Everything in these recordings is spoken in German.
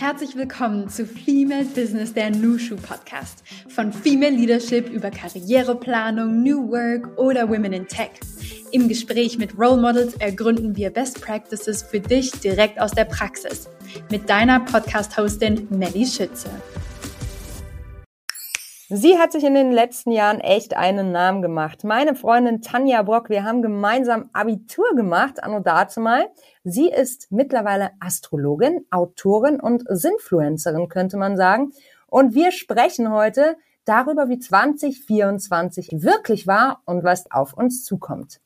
herzlich willkommen zu Female Business, der Nushu Podcast. Von Female Leadership über Karriereplanung, New Work oder Women in Tech. Im Gespräch mit Role Models ergründen wir Best Practices für dich direkt aus der Praxis. Mit deiner Podcast-Hostin Melly Schütze. Sie hat sich in den letzten Jahren echt einen Namen gemacht. Meine Freundin Tanja Brock, wir haben gemeinsam Abitur gemacht, anno dazumal. Sie ist mittlerweile Astrologin, Autorin und Sinfluencerin, könnte man sagen. Und wir sprechen heute darüber, wie 2024 wirklich war und was auf uns zukommt.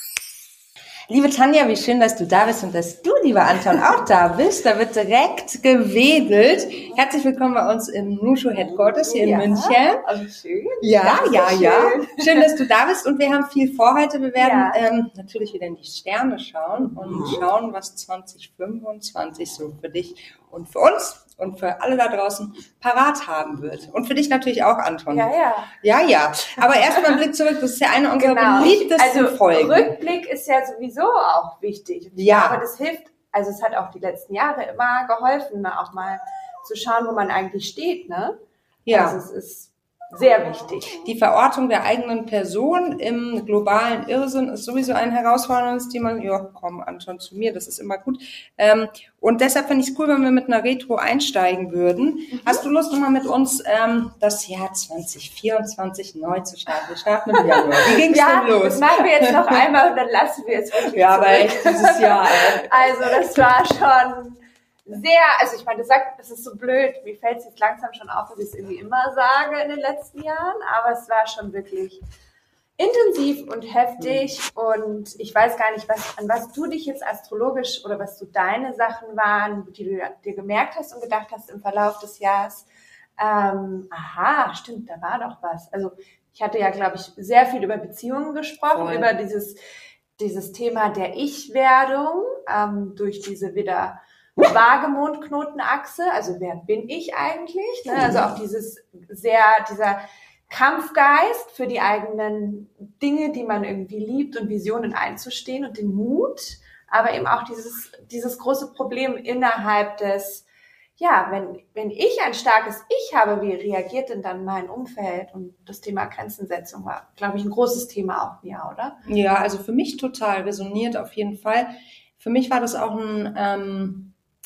Liebe Tanja, wie schön, dass du da bist und dass du, lieber Anton, auch da bist. Da wird direkt gewedelt. Herzlich willkommen bei uns im Nushu Headquarters hier in München. Also schön. Ja. Schön, dass du da bist und wir haben viel vor heute. Wir werden natürlich wieder in die Sterne schauen und schauen, was 2025 so für dich und für uns und für alle da draußen parat haben wird. Und für dich natürlich auch, Anton. Ja. Aber erstmal ein Blick zurück. Das ist ja eine unserer beliebtesten Folgen. Rückblick ist ja sowieso auch wichtig. Aber das hilft, also es hat auch die letzten Jahre immer geholfen, ne? Auch mal zu schauen, wo man eigentlich steht, ne? Ja. Also es ist sehr wichtig. Die Verortung der eigenen Person im globalen Irrsinn ist sowieso ein herausforderndes Thema. Ja, komm, Anton, zu mir, das ist immer gut. Und deshalb finde ich es cool, wenn wir mit einer Retro einsteigen würden. Hast du Lust, nochmal mit uns das Jahr 2024 neu zu starten? Wir starten im Januar. Wie ging's denn los? Das machen wir jetzt noch einmal und dann lassen wir es wirklich aber echt dieses Jahr. Also das war schon sehr, also ich meine, das ist so blöd, mir fällt es jetzt langsam schon auf, dass ich es irgendwie immer sage in den letzten Jahren, aber es war schon wirklich intensiv und heftig und ich weiß gar nicht, an was du dich jetzt astrologisch oder was so deine Sachen waren, die du dir gemerkt hast und gedacht hast im Verlauf des Jahres. Stimmt, da war doch was. Also ich hatte ja, glaube ich, sehr viel über Beziehungen gesprochen, über dieses Thema der Ich-Werdung durch diese wieder Waage-Mondknotenachse, also wer bin ich eigentlich? Ne? Also auch dieser Kampfgeist für die eigenen Dinge, die man irgendwie liebt und Visionen einzustehen und den Mut, aber eben auch dieses große Problem innerhalb des, wenn ich ein starkes Ich habe, wie reagiert denn dann mein Umfeld? Und das Thema Grenzensetzung war, glaube ich, ein großes Thema auch mir, oder? Ja, also für mich total resoniert auf jeden Fall. Für mich war das auch ein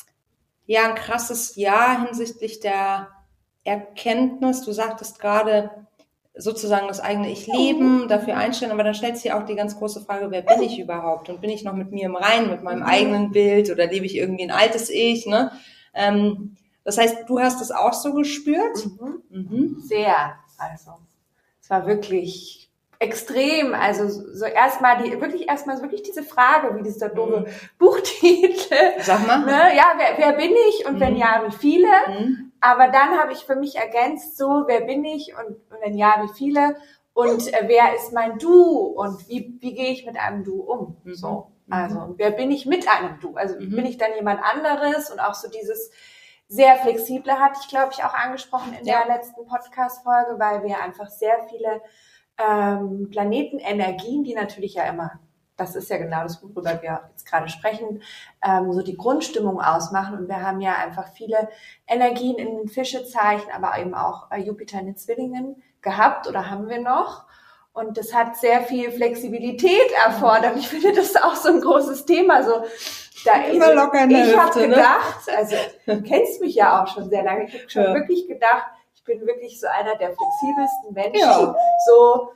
krasses Jahr hinsichtlich der Erkenntnis. Du sagtest gerade sozusagen das eigene Ich leben, dafür einstellen, aber dann stellt sich auch die ganz große Frage, wer bin ich überhaupt? Und bin ich noch mit mir im Reinen, mit meinem eigenen Bild oder lebe ich irgendwie ein altes Ich? Ne? Das heißt, du hast es auch so gespürt? Sehr. Also es war wirklich extrem, also so erstmal wirklich diese Frage, wie dieser doofe Buchtitel. Sag mal. Ne? Ja, wer bin ich und wenn ja, wie viele? Aber dann habe ich für mich ergänzt so, wer bin ich und wenn ja, wie viele? Und wer ist mein Du und wie gehe ich mit einem Du um? So, also wer bin ich mit einem Du? Also bin ich dann jemand anderes und auch so dieses sehr flexible hatte ich, glaube ich, auch angesprochen in der letzten Podcast-Folge, weil wir einfach sehr viele Planetenenergien, die natürlich ja immer, das ist ja genau das, worüber wir jetzt gerade sprechen, so die Grundstimmung ausmachen. Und wir haben ja einfach viele Energien in den Fischezeichen, aber eben auch Jupiter in den Zwillingen gehabt oder haben wir noch. Und das hat sehr viel Flexibilität erfordert. Ich finde, das ist auch so ein großes Thema. So, ich habe gedacht, also du kennst mich ja auch schon sehr lange, ich habe schon wirklich gedacht, ich bin wirklich so einer der flexibelsten Menschen. Ja. So,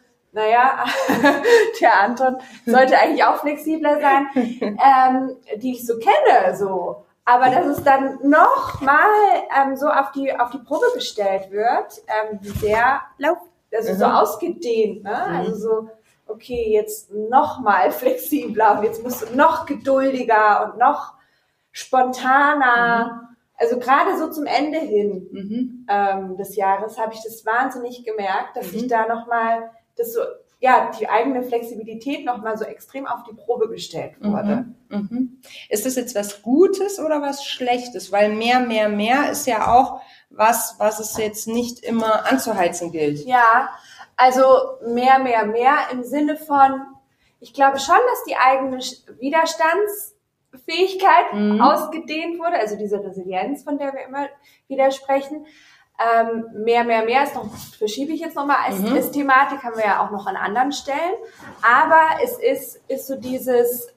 der Anton sollte eigentlich auch flexibler sein, die ich so kenne. So. Aber dass es dann nochmal so auf die Probe gestellt wird, wie sehr so ausgedehnt. Ne? Also so, okay, jetzt nochmal flexibler und jetzt musst du noch geduldiger und noch spontaner. Also gerade so zum Ende hin des Jahres habe ich das wahnsinnig gemerkt, dass ich da nochmal die eigene Flexibilität nochmal so extrem auf die Probe gestellt wurde. Ist das jetzt was Gutes oder was Schlechtes? Weil mehr ist ja auch was es jetzt nicht immer anzuheizen gilt. Ja, also mehr im Sinne von, ich glaube schon, dass die eigene Fähigkeit ausgedehnt wurde, also diese Resilienz, von der wir immer wieder sprechen. Mehr ist noch, verschiebe ich jetzt nochmal als Thematik, haben wir ja auch noch an anderen Stellen. Aber es ist so dieses,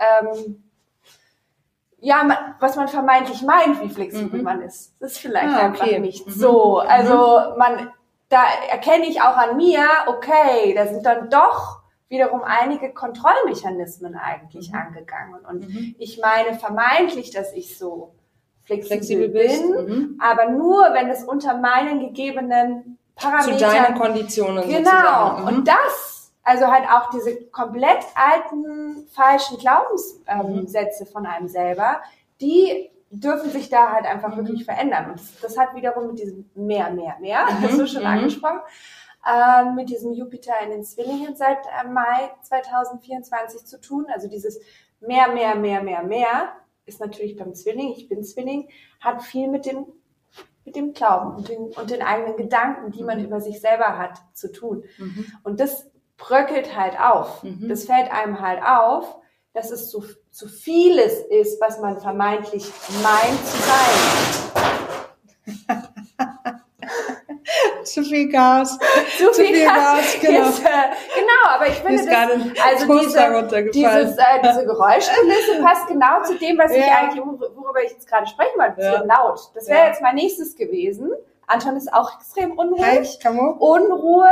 was man vermeintlich meint, wie flexibel man ist. Das ist vielleicht einfach nicht so. Also da erkenne ich auch an mir, okay, da sind dann doch wiederum einige Kontrollmechanismen eigentlich angegangen. Und ich meine vermeintlich, dass ich so flexibel bin, aber nur, wenn es unter meinen gegebenen Parametern... Zu deinen Konditionen genau, sozusagen. Und das, also halt auch diese komplett alten, falschen Glaubenssätze von einem selber, die dürfen sich da halt einfach wirklich verändern. Und das hat wiederum mit diesem mehr, hast du schon angesprochen, mit diesem Jupiter in den Zwillingen seit Mai 2024 zu tun. Also dieses mehr ist natürlich beim Zwilling, ich bin Zwilling, hat viel mit dem Glauben und den eigenen Gedanken, die man über sich selber hat, zu tun. Und das bröckelt halt auf. Das fällt einem halt auf, dass es zu vieles ist, was man vermeintlich meint zu sein. Zu viel Gas. Zu viel Gas, genau. Jetzt, genau, aber ich finde, diese Geräuschkulisse passt genau zu dem, was worüber ich jetzt gerade sprechen wollte. Das wird laut. Das wäre jetzt mein nächstes gewesen. Anton ist auch extrem unruhig. Unruhe.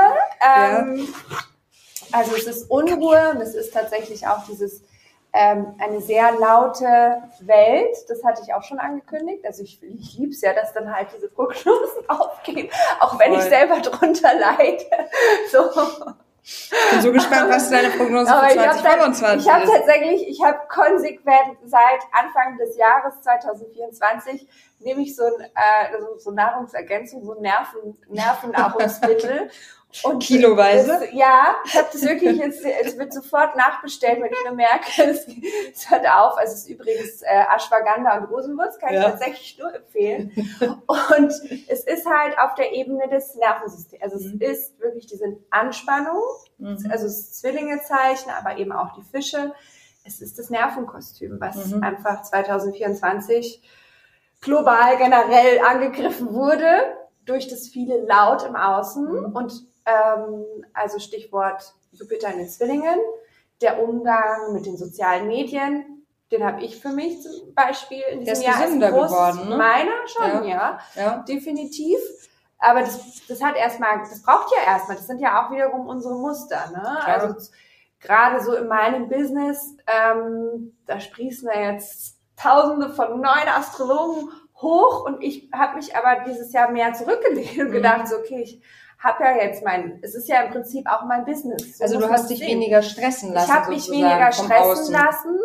Also es ist Unruhe und es ist tatsächlich auch dieses eine sehr laute Welt, das hatte ich auch schon angekündigt. Also ich liebe es ja, dass dann halt diese Prognosen aufgehen, auch wenn ich selber drunter leide. So. Ich bin so gespannt, was deine Prognose für 2025 ist. Ich habe konsequent seit Anfang des Jahres 2024 nehme ich so Nahrungsergänzung, so Nervennahrungsmittel. Und kiloweise? Ich habe das wirklich, es wird sofort nachbestellt, wenn ich nur merke, es hört auf. Also es ist übrigens Ashwagandha und Rosenwurz, kann ich tatsächlich nur empfehlen. Und es ist halt auf der Ebene des Nervensystems. Also es ist wirklich diese Anspannung, also das Zwillingezeichen, aber eben auch die Fische. Es ist das Nervenkostüm, was einfach 2024 global generell angegriffen wurde durch das viele Laut im Außen und also Stichwort Jupiter in den Zwillingen, der Umgang mit den sozialen Medien, den habe ich für mich zum Beispiel in diesem Jahr als geworden, ne? Meiner schon, ja, definitiv. Aber das braucht ja erstmal, das sind ja auch wiederum unsere Muster, ne? Klar. Also gerade so in meinem Business, da sprießen ja jetzt Tausende von neuen Astrologen hoch und ich habe mich aber dieses Jahr mehr zurückgelehnt und gedacht, so, okay, ich habe ja jetzt es ist ja im Prinzip auch mein Business. So also du hast dich weniger stressen lassen. Ich habe mich weniger stressen lassen.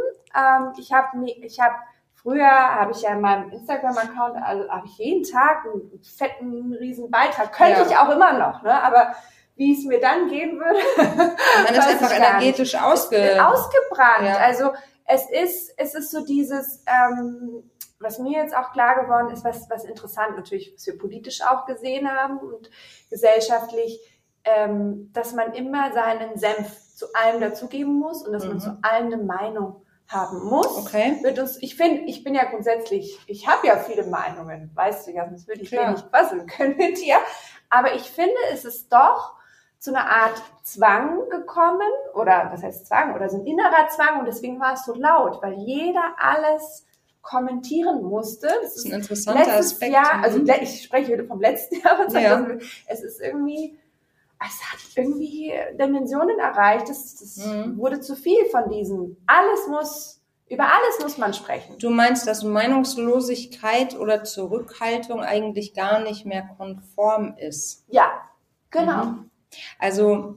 Früher habe ich ja in meinem Instagram-Account, also habe ich jeden Tag einen fetten, riesen Beitrag. Könnte ich auch immer noch, ne? Aber wie es mir dann gehen würde. Man ist einfach energetisch ausgebrannt. Ja. Also es ist so dieses, was mir jetzt auch klar geworden ist, was interessant natürlich, was wir politisch auch gesehen haben und gesellschaftlich, dass man immer seinen Senf zu allem dazugeben muss und dass man zu allem eine Meinung haben muss. Okay. Ich bin ja grundsätzlich, ich habe ja viele Meinungen, weißt du ja, sonst würde ich hier nicht quasseln können mit dir. Aber ich finde, es ist doch zu einer Art Zwang gekommen, oder was heißt Zwang, oder so ein innerer Zwang, und deswegen war es so laut, weil jeder alles kommentieren musste. Das ist ein interessanter Aspekt. Jahr, also ich spreche wieder vom letzten Jahr, aber es ist irgendwie, es hat irgendwie Dimensionen erreicht, das wurde zu viel von diesem, über alles muss man sprechen. Du meinst, dass Meinungslosigkeit oder Zurückhaltung eigentlich gar nicht mehr konform ist? Ja, genau. Also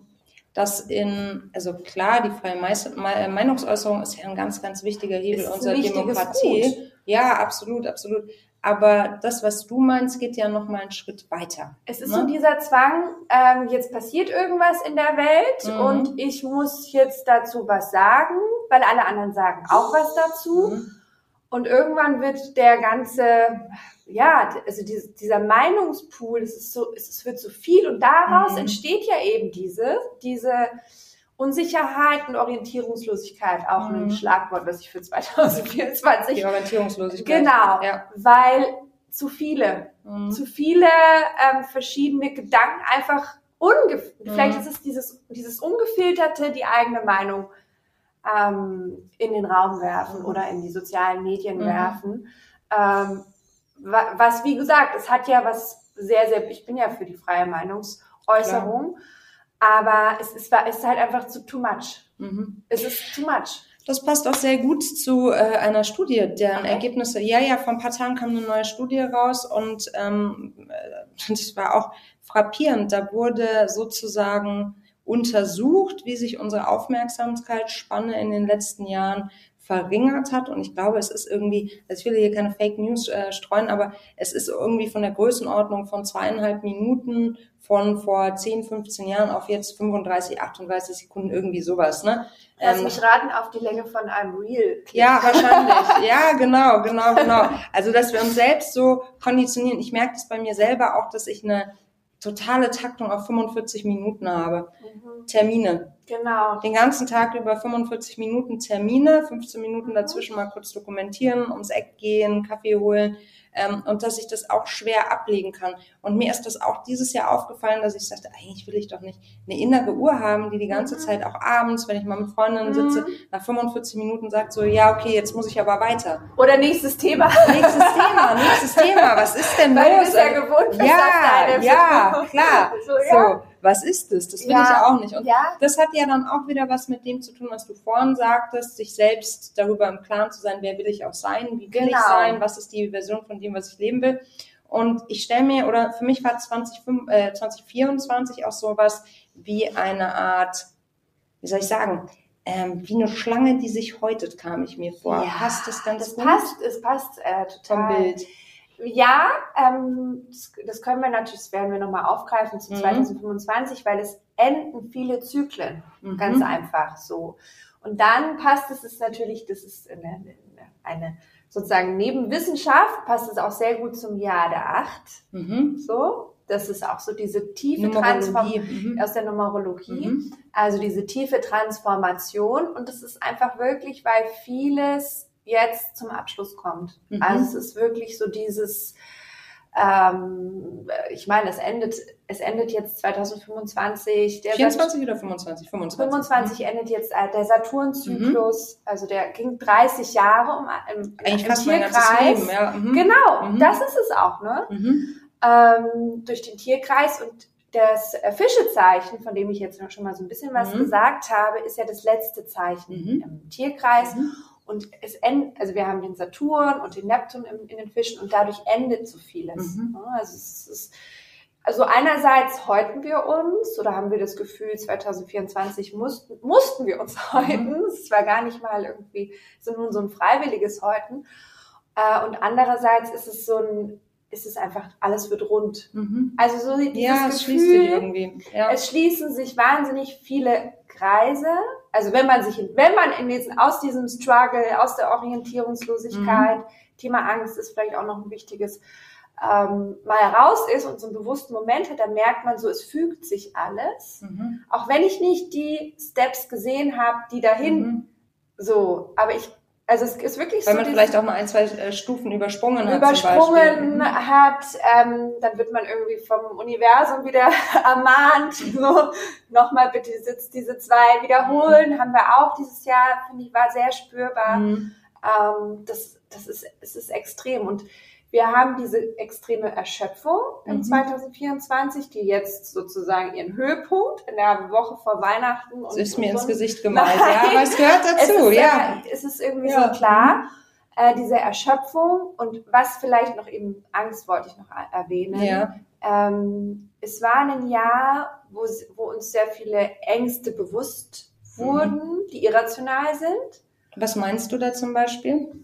klar, die freie Meinungsäußerung ist ja ein ganz, ganz wichtiger Hebel unserer Demokratie. Gut. Ja, absolut. Aber das, was du meinst, geht ja noch mal einen Schritt weiter. Es ist so dieser Zwang, jetzt passiert irgendwas in der Welt und ich muss jetzt dazu was sagen, weil alle anderen sagen auch was dazu. Und irgendwann wird der ganze, also dieser Meinungspool, es wird zu viel und daraus entsteht ja eben diese Unsicherheit und Orientierungslosigkeit, auch ein Schlagwort, was ich für 2024... Die Orientierungslosigkeit. Genau, weil zu viele verschiedene Gedanken einfach vielleicht ist es dieses Ungefilterte, die eigene Meinung in den Raum werfen oder in die sozialen Medien werfen. Was, wie gesagt, es hat ja was sehr, sehr, ich bin ja für die freie Meinungsäußerung, aber es ist halt einfach too much. Es ist too much. Das passt auch sehr gut zu einer Studie, deren Ergebnisse, vor ein paar Tagen kam eine neue Studie raus und das war auch frappierend. Da wurde sozusagen untersucht, wie sich unsere Aufmerksamkeitsspanne in den letzten Jahren verringert hat. Und ich glaube, es ist irgendwie, also ich will hier keine Fake News streuen, aber es ist irgendwie von der Größenordnung von 2,5 Minuten von vor 10, 15 Jahren auf jetzt 35, 38 Sekunden, irgendwie sowas, ne? Lass mich raten, auf die Länge von einem Reel. Ja, wahrscheinlich. Ja, genau. Also, dass wir uns selbst so konditionieren. Ich merke das bei mir selber auch, dass ich eine totale Taktung auf 45 Minuten habe. Termine. Genau. Den ganzen Tag über 45 Minuten Termine, 15 Minuten dazwischen mal kurz dokumentieren, ums Eck gehen, Kaffee holen, und dass ich das auch schwer ablegen kann. Und mir ist das auch dieses Jahr aufgefallen, dass ich sagte, eigentlich will ich doch nicht eine innere Uhr haben, die ganze Zeit auch abends, wenn ich mal mit Freundinnen sitze, nach 45 Minuten sagt so, ja, okay, jetzt muss ich aber weiter. Oder nächstes Thema. Nächstes Thema. Was ist denn los? Weil du bist ja gewohnt, klar. So, was ist das? Das will ich ja auch nicht. Und das hat ja dann auch wieder was mit dem zu tun, was du vorhin sagtest, sich selbst darüber im Klaren zu sein, wer will ich auch sein, wie will ich sein, was ist die Version von dem, was ich leben will. Und ich stelle mir, oder für mich war 2024 auch sowas wie eine Art, wie soll ich sagen, wie eine Schlange, die sich häutet, kam ich mir vor. Ja, passt das ganz gut? Es passt total. Vom Bild. Ja, das können wir natürlich, das werden wir nochmal aufgreifen zu 2025, weil es enden viele Zyklen, ganz einfach so. Und dann passt es natürlich, das ist eine sozusagen neben Wissenschaft, passt es auch sehr gut zum Jahr der 8. So, das ist auch so diese tiefe Transformation aus der Numerologie, also diese tiefe Transformation, und das ist einfach wirklich, weil vieles jetzt zum Abschluss kommt. Also es ist wirklich so dieses, ich meine, es endet jetzt 2025. 24 oder 25? 25 endet jetzt der Saturnzyklus, also der ging 30 Jahre im fast Tierkreis. mein ganzes Leben, ja. Genau, das ist es auch, ne? Durch den Tierkreis, und das Fischezeichen, von dem ich jetzt noch schon mal so ein bisschen was gesagt habe, ist ja das letzte Zeichen im Tierkreis. Und also wir haben den Saturn und den Neptun in den Fischen, und dadurch endet so vieles. Also einerseits häuten wir uns, oder haben wir das Gefühl, 2024 mussten wir uns häuten. Es war gar nicht mal irgendwie so ein freiwilliges Häuten. Und andererseits ist es einfach, alles wird rund. Also so dieses es Gefühl, schließt sich irgendwie. Ja. Es schließen sich wahnsinnig viele Kreise. Also wenn man aus diesem Struggle, aus der Orientierungslosigkeit, Thema Angst ist vielleicht auch noch ein wichtiges, mal raus ist und so einen bewussten Moment hat, dann merkt man so, es fügt sich alles. Auch wenn ich nicht die Steps gesehen habe, die dahin aber also es ist wirklich weil so. Weil man vielleicht auch mal 1, 2 Stufen übersprungen hat. Dann wird man irgendwie vom Universum wieder ermahnt, so, nochmal bitte diese 2 wiederholen, haben wir auch dieses Jahr, finde ich, war sehr spürbar. Es ist extrem, und wir haben diese extreme Erschöpfung in 2024, die jetzt sozusagen ihren Höhepunkt in der Woche vor Weihnachten. Das ist mir ins Gesicht gemalt, aber es gehört dazu, Es ist irgendwie so klar, diese Erschöpfung, und was vielleicht noch eben, Angst wollte ich noch erwähnen. Es war ein Jahr, wo uns sehr viele Ängste bewusst wurden, die irrational sind. Was meinst du da zum Beispiel?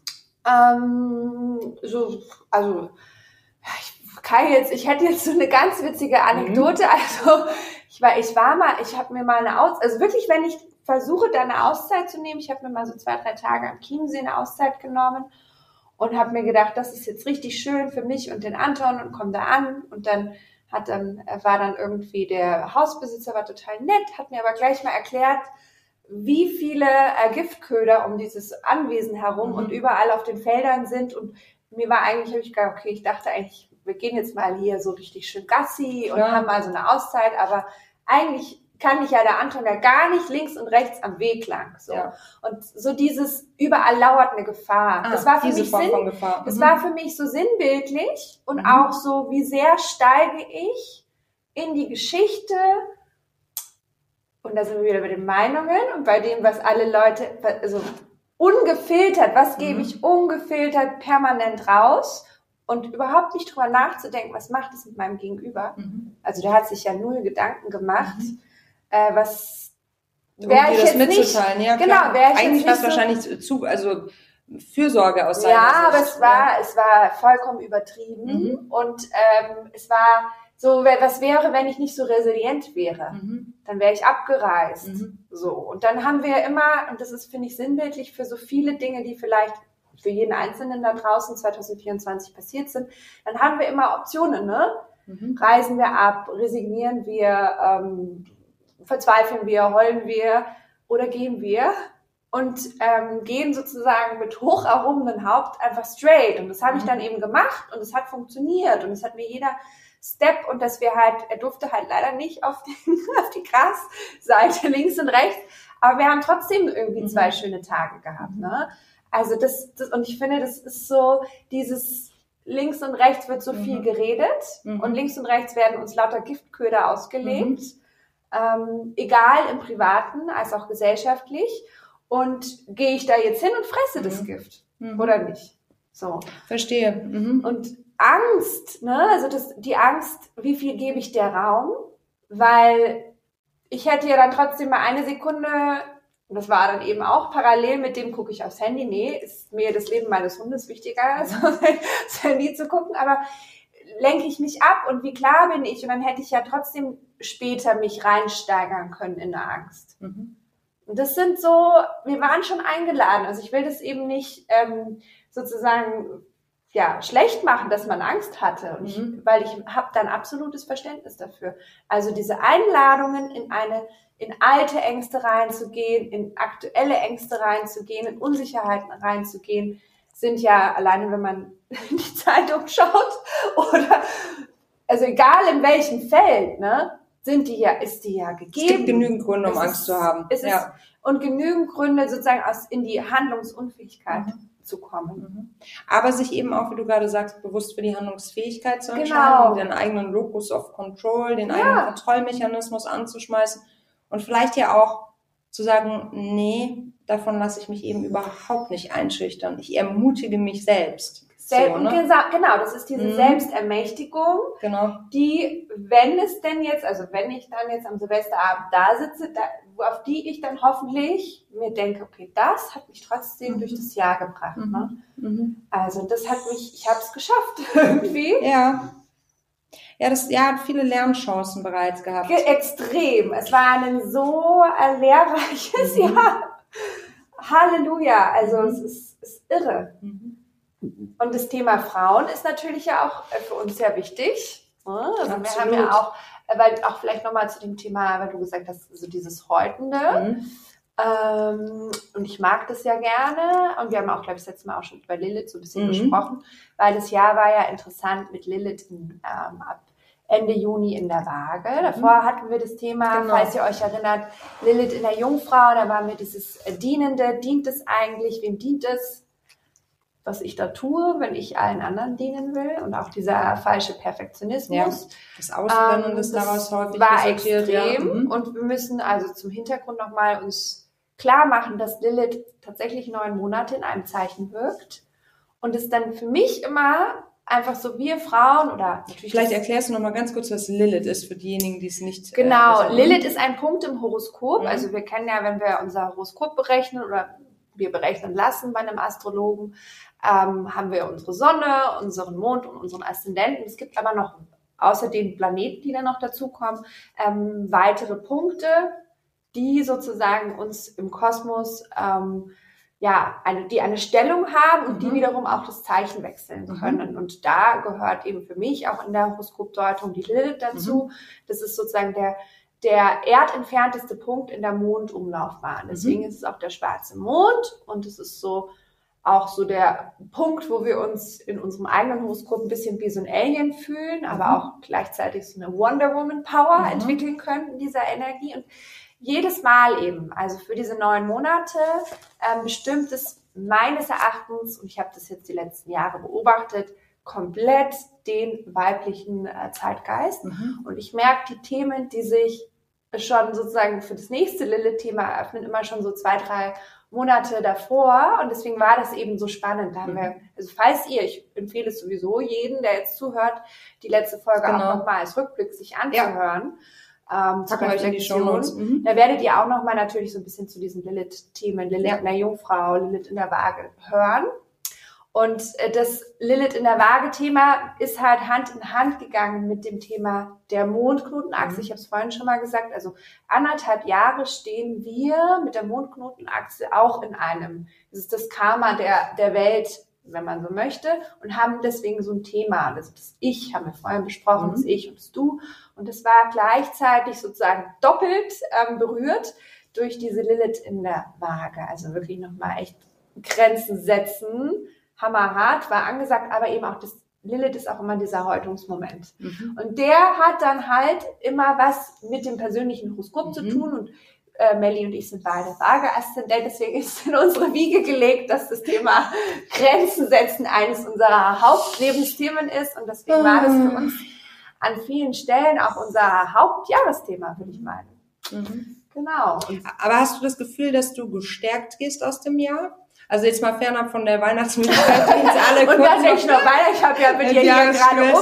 Ich hätte jetzt so eine ganz witzige Anekdote. Also ich habe mir mal also wirklich, wenn ich versuche, da eine Auszeit zu nehmen, ich habe mir mal so 2-3 Tage am Chiemsee eine Auszeit genommen und habe mir gedacht, das ist jetzt richtig schön für mich und den Anton, und komme da an, und dann war dann irgendwie der Hausbesitzer, war total nett, hat mir aber gleich mal erklärt, wie viele Giftköder um dieses Anwesen herum und überall auf den Feldern sind. Und mir war eigentlich, habe ich gedacht, okay, ich dachte eigentlich, wir gehen jetzt mal hier so richtig schön Gassi und haben mal so eine Auszeit, aber eigentlich kann ich ja der Anton ja gar nicht links und rechts am Weg lang. So. Ja. Und so dieses überall lauert eine Gefahr. Das war für mich das war für mich so sinnbildlich und auch so, wie sehr steige ich in die Geschichte. Und da sind wir wieder bei den Meinungen und bei dem, was alle Leute, also ungefiltert, was gebe ich ungefiltert permanent raus und überhaupt nicht drüber nachzudenken, was macht es mit meinem Gegenüber. Also der hat sich ja null Gedanken gemacht, was wäre ich jetzt mitzuteilen. Nicht, ja, genau, wäre ich eigentlich was so, wahrscheinlich also Fürsorge aus seiner Sicht. Aber es war vollkommen übertrieben und es war so, was wäre, wenn ich nicht so resilient wäre? Dann wäre ich abgereist. So. Und dann haben wir immer, und das ist, finde ich, sinnbildlich für so viele Dinge, die vielleicht für jeden Einzelnen da draußen 2024 passiert sind, dann haben wir immer Optionen, ne? Reisen wir ab, resignieren wir, verzweifeln wir, heulen wir oder gehen wir und gehen sozusagen mit hoch erhobenen Haupt einfach straight. Und das habe ich dann eben gemacht und es hat funktioniert und es hat mir jeder Step und dass wir halt, er durfte halt leider nicht auf die Grasseite links und rechts, aber wir haben trotzdem irgendwie 2 schöne Tage gehabt, ne? Also das, und ich finde, das ist so, dieses links und rechts wird so viel geredet und links und rechts werden uns lauter Giftköder ausgelegt, egal im Privaten als auch gesellschaftlich. Und gehe ich da jetzt hin und fresse das Gift oder nicht? So. Verstehe. Und Angst, ne? Also die Angst, wie viel gebe ich der Raum? Weil ich hätte ja dann trotzdem mal eine Sekunde, und das war dann eben auch parallel mit dem, gucke ich aufs Handy. Nee, ist mir das Leben meines Hundes wichtiger, als aufs Handy zu gucken. Aber lenke ich mich ab und wie klar bin ich? Und dann hätte ich ja trotzdem später mich reinsteigern können in der Angst. Und das sind so, wir waren schon eingeladen. Also ich will das eben nicht sozusagen schlecht machen, dass man Angst hatte. Und weil ich habe dann absolutes Verständnis dafür. Also diese Einladungen in alte Ängste reinzugehen, in aktuelle Ängste reinzugehen, in Unsicherheiten reinzugehen, sind ja alleine, wenn man in die Zeitung schaut oder, also egal in welchem Feld, ne, ist die ja gegeben. Es gibt genügend Gründe, um Angst zu haben. Und genügend Gründe sozusagen in die Handlungsunfähigkeit zu kommen. Aber sich eben auch, wie du gerade sagst, bewusst für die Handlungsfähigkeit zu entscheiden, den eigenen Locus of Control, den eigenen Kontrollmechanismus anzuschmeißen und vielleicht ja auch zu sagen, nee, davon lasse ich mich eben überhaupt nicht einschüchtern. Ich ermutige mich selbst. Genau, das ist diese Selbstermächtigung, die, wenn ich dann jetzt am Silvesterabend da sitze, auf die ich dann hoffentlich mir denke, okay, das hat mich trotzdem durch das Jahr gebracht. Ne? Also das ich habe es geschafft irgendwie. Ja, das Jahr hat viele Lernchancen bereits gehabt. Extrem. Es war ein so lehrreiches Jahr. Halleluja. Also es ist irre. Und das Thema Frauen ist natürlich ja auch für uns sehr wichtig. Also wir haben ja auch, weil auch vielleicht nochmal zu dem Thema, weil du gesagt hast, so dieses Häutende. Und ich mag das ja gerne. Und wir haben auch, glaube ich, das letzte Mal auch schon über Lilith so ein bisschen gesprochen, weil das Jahr war ja interessant mit Lilith ab Ende Juni in der Waage. Davor hatten wir das Thema, falls ihr euch erinnert, Lilith in der Jungfrau. Da waren wir dieses Dienende. Dient es eigentlich? Wem dient es? Was ich da tue, wenn ich allen anderen dienen will und auch dieser falsche Perfektionismus. Das Ausbrennen, das daraus häufig war extrem und wir müssen also zum Hintergrund nochmal uns klar machen, dass Lilith tatsächlich 9 Monate in einem Zeichen wirkt und es dann für mich immer einfach so wir Frauen oder natürlich... Vielleicht erklärst du nochmal ganz kurz, was Lilith ist für diejenigen, die es nicht... Genau, Lilith ist ein Punkt im Horoskop, also wir kennen ja, wenn wir unser Horoskop berechnen oder wir berechnen lassen bei einem Astrologen, haben wir unsere Sonne, unseren Mond und unseren Aszendenten. Es gibt aber noch, außer den Planeten, die dann noch dazukommen, weitere Punkte, die sozusagen uns im Kosmos die eine Stellung haben und die wiederum auch das Zeichen wechseln können. Und da gehört eben für mich auch in der Horoskopdeutung die Lilith dazu. Das ist sozusagen der erdentfernteste Punkt in der Mondumlaufbahn. Deswegen ist es auch der schwarze Mond und es ist auch so der Punkt, wo wir uns in unserem eigenen Horoskop ein bisschen wie so ein Alien fühlen, aber auch gleichzeitig so eine Wonder Woman Power entwickeln können in dieser Energie. Und jedes Mal eben, also für diese 9 Monate, bestimmt es meines Erachtens, und ich habe das jetzt die letzten Jahre beobachtet, komplett den weiblichen Zeitgeist. Und ich merke die Themen, die sich schon sozusagen für das nächste Lilith-Thema eröffnen, immer schon so 2, 3 Monate davor. Und deswegen war das eben so spannend. Da haben wir, also falls ich empfehle es sowieso jeden, der jetzt zuhört, die letzte Folge auch nochmal als Rückblick sich anzuhören. Zur Reflexion. Da werdet ihr auch nochmal natürlich so ein bisschen zu diesen Lilith-Themen, Lilith in der Jungfrau, Lilith in der Waage hören. Und das Lilith in der Waage-Thema ist halt Hand in Hand gegangen mit dem Thema der Mondknotenachse. Ich habe es vorhin schon mal gesagt, also 1,5 Jahre stehen wir mit der Mondknotenachse auch in einem, das ist das Karma der Welt, wenn man so möchte, und haben deswegen so ein Thema. Also das Ich haben wir vorhin besprochen, das Ich und das Du. Und das war gleichzeitig sozusagen doppelt berührt durch diese Lilith in der Waage. Also wirklich nochmal echt Grenzen setzen. Hammerhart war angesagt, aber eben auch das Lilith ist auch immer dieser Häutungsmoment. Und der hat dann halt immer was mit dem persönlichen Horoskop zu tun und Melli und ich sind beide Waage-Aszendent, deswegen ist in unsere Wiege gelegt, dass das Thema Grenzen setzen eines unserer Hauptlebensthemen ist und deswegen war das für uns an vielen Stellen auch unser Hauptjahresthema, würde ich meinen. Genau. Aber hast du das Gefühl, dass du gestärkt gehst aus dem Jahr? Also jetzt mal fernab von der Weihnachtsmüdigkeit, die uns alle und dann denke ich noch weiter, ich habe ja mit dir hier gerade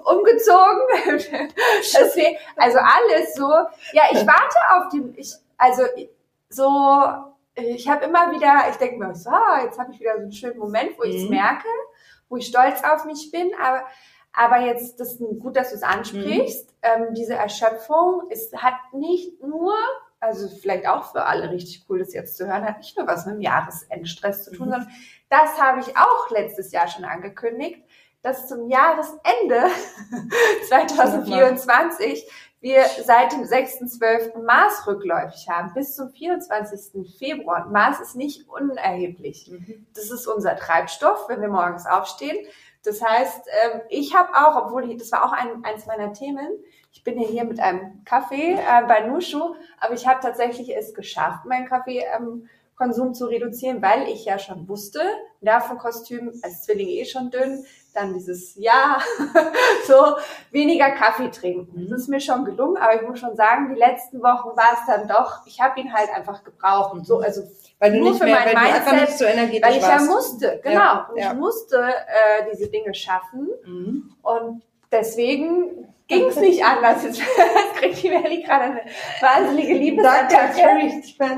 umgezogen. Deswegen, also alles so, ja, ich warte auf die, ich habe immer wieder, ich denke mir so, jetzt habe ich wieder so einen schönen Moment, wo ich es merke, wo ich stolz auf mich bin, aber jetzt, das ist gut, dass du es ansprichst, diese Erschöpfung, hat nicht nur, also vielleicht auch für alle richtig cool, das jetzt zu hören, hat nicht nur was mit dem Jahresendstress zu tun, sondern das habe ich auch letztes Jahr schon angekündigt, dass zum Jahresende 2024 wir seit dem 6.12. Mars rückläufig haben, bis zum 24. Februar. Und Mars ist nicht unerheblich. Das ist unser Treibstoff, wenn wir morgens aufstehen. Das heißt, ich habe auch, das war auch eins meiner Themen, ich bin ja hier mit einem Kaffee bei Nushu, aber ich habe tatsächlich es geschafft, meinen Kaffeekonsum zu reduzieren, weil ich ja schon wusste, Nervenkostüm, als Zwilling schon dünn, dann dieses so weniger Kaffee trinken. Das ist mir schon gelungen, aber ich muss schon sagen, die letzten Wochen war es dann doch, ich habe ihn halt einfach gebraucht. Und so, also weil du nicht mehr, weil du einfach nicht so energetisch weil ich warst. ja musste, genau. Und ich musste diese Dinge schaffen. Und deswegen ging es nicht anders. Jetzt kriegt die Melli gerade eine wahnsinnige Liebesattacke.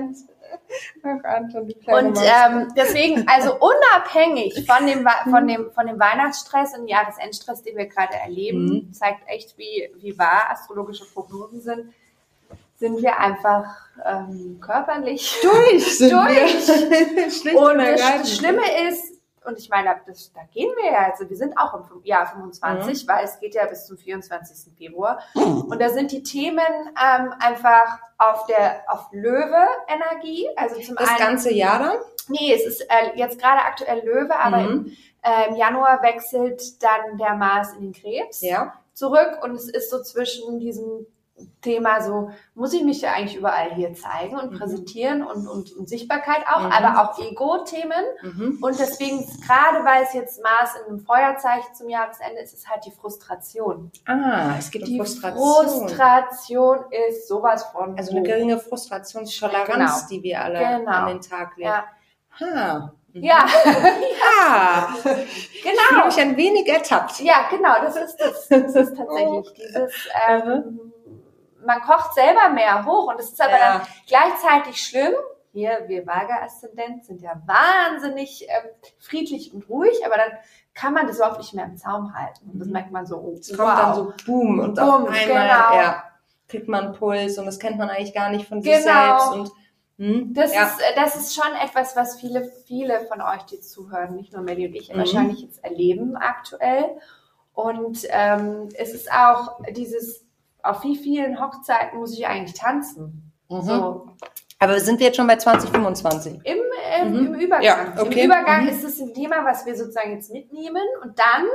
Und deswegen, also unabhängig von dem Weihnachtsstress und Jahresendstress, den wir gerade erleben, zeigt echt, wie wahr astrologische Prognosen sind wir einfach körperlich durch. Und das Schlimme ist, und ich meine, da gehen wir ja, also wir sind auch im Jahr 25, weil es geht ja bis zum 24. Februar. Und da sind die Themen einfach auf Löwe-Energie. Also zum das ganze Jahr dann? Nee, es ist jetzt gerade aktuell Löwe, aber im Januar wechselt dann der Mars in den Krebs zurück. Und es ist so zwischen diesem Thema so, muss ich mich ja eigentlich überall hier zeigen und präsentieren und Sichtbarkeit auch, aber auch Ego-Themen. Und deswegen, gerade weil es jetzt Mars in einem Feuerzeichen zum Jahresende ist, ist halt die Frustration. Es gibt die Frustration ist sowas von... Also eine geringe Frustrationstoleranz, die wir alle an den Tag legen. Ja. Genau. Ich fühle mich ein wenig ertappt. Ja, genau, das ist tatsächlich dieses... man kocht selber mehr hoch und es ist aber dann gleichzeitig schlimm. Hier, wir Waage-Aszendent sind ja wahnsinnig friedlich und ruhig, aber dann kann man das überhaupt nicht mehr im Zaum halten. Und das merkt man so, es kommt dann so boom und auf einmal kriegt man einen Puls und das kennt man eigentlich gar nicht von sich selbst und Das ist schon etwas, was viele von euch, die zuhören, nicht nur Melli und ich, wahrscheinlich jetzt erleben aktuell. Und es ist auch auf wie vielen Hochzeiten muss ich eigentlich tanzen? So. Aber sind wir jetzt schon bei 2025? Im Übergang. Ja, okay. Im Übergang ist es ein Thema, was wir sozusagen jetzt mitnehmen und dann,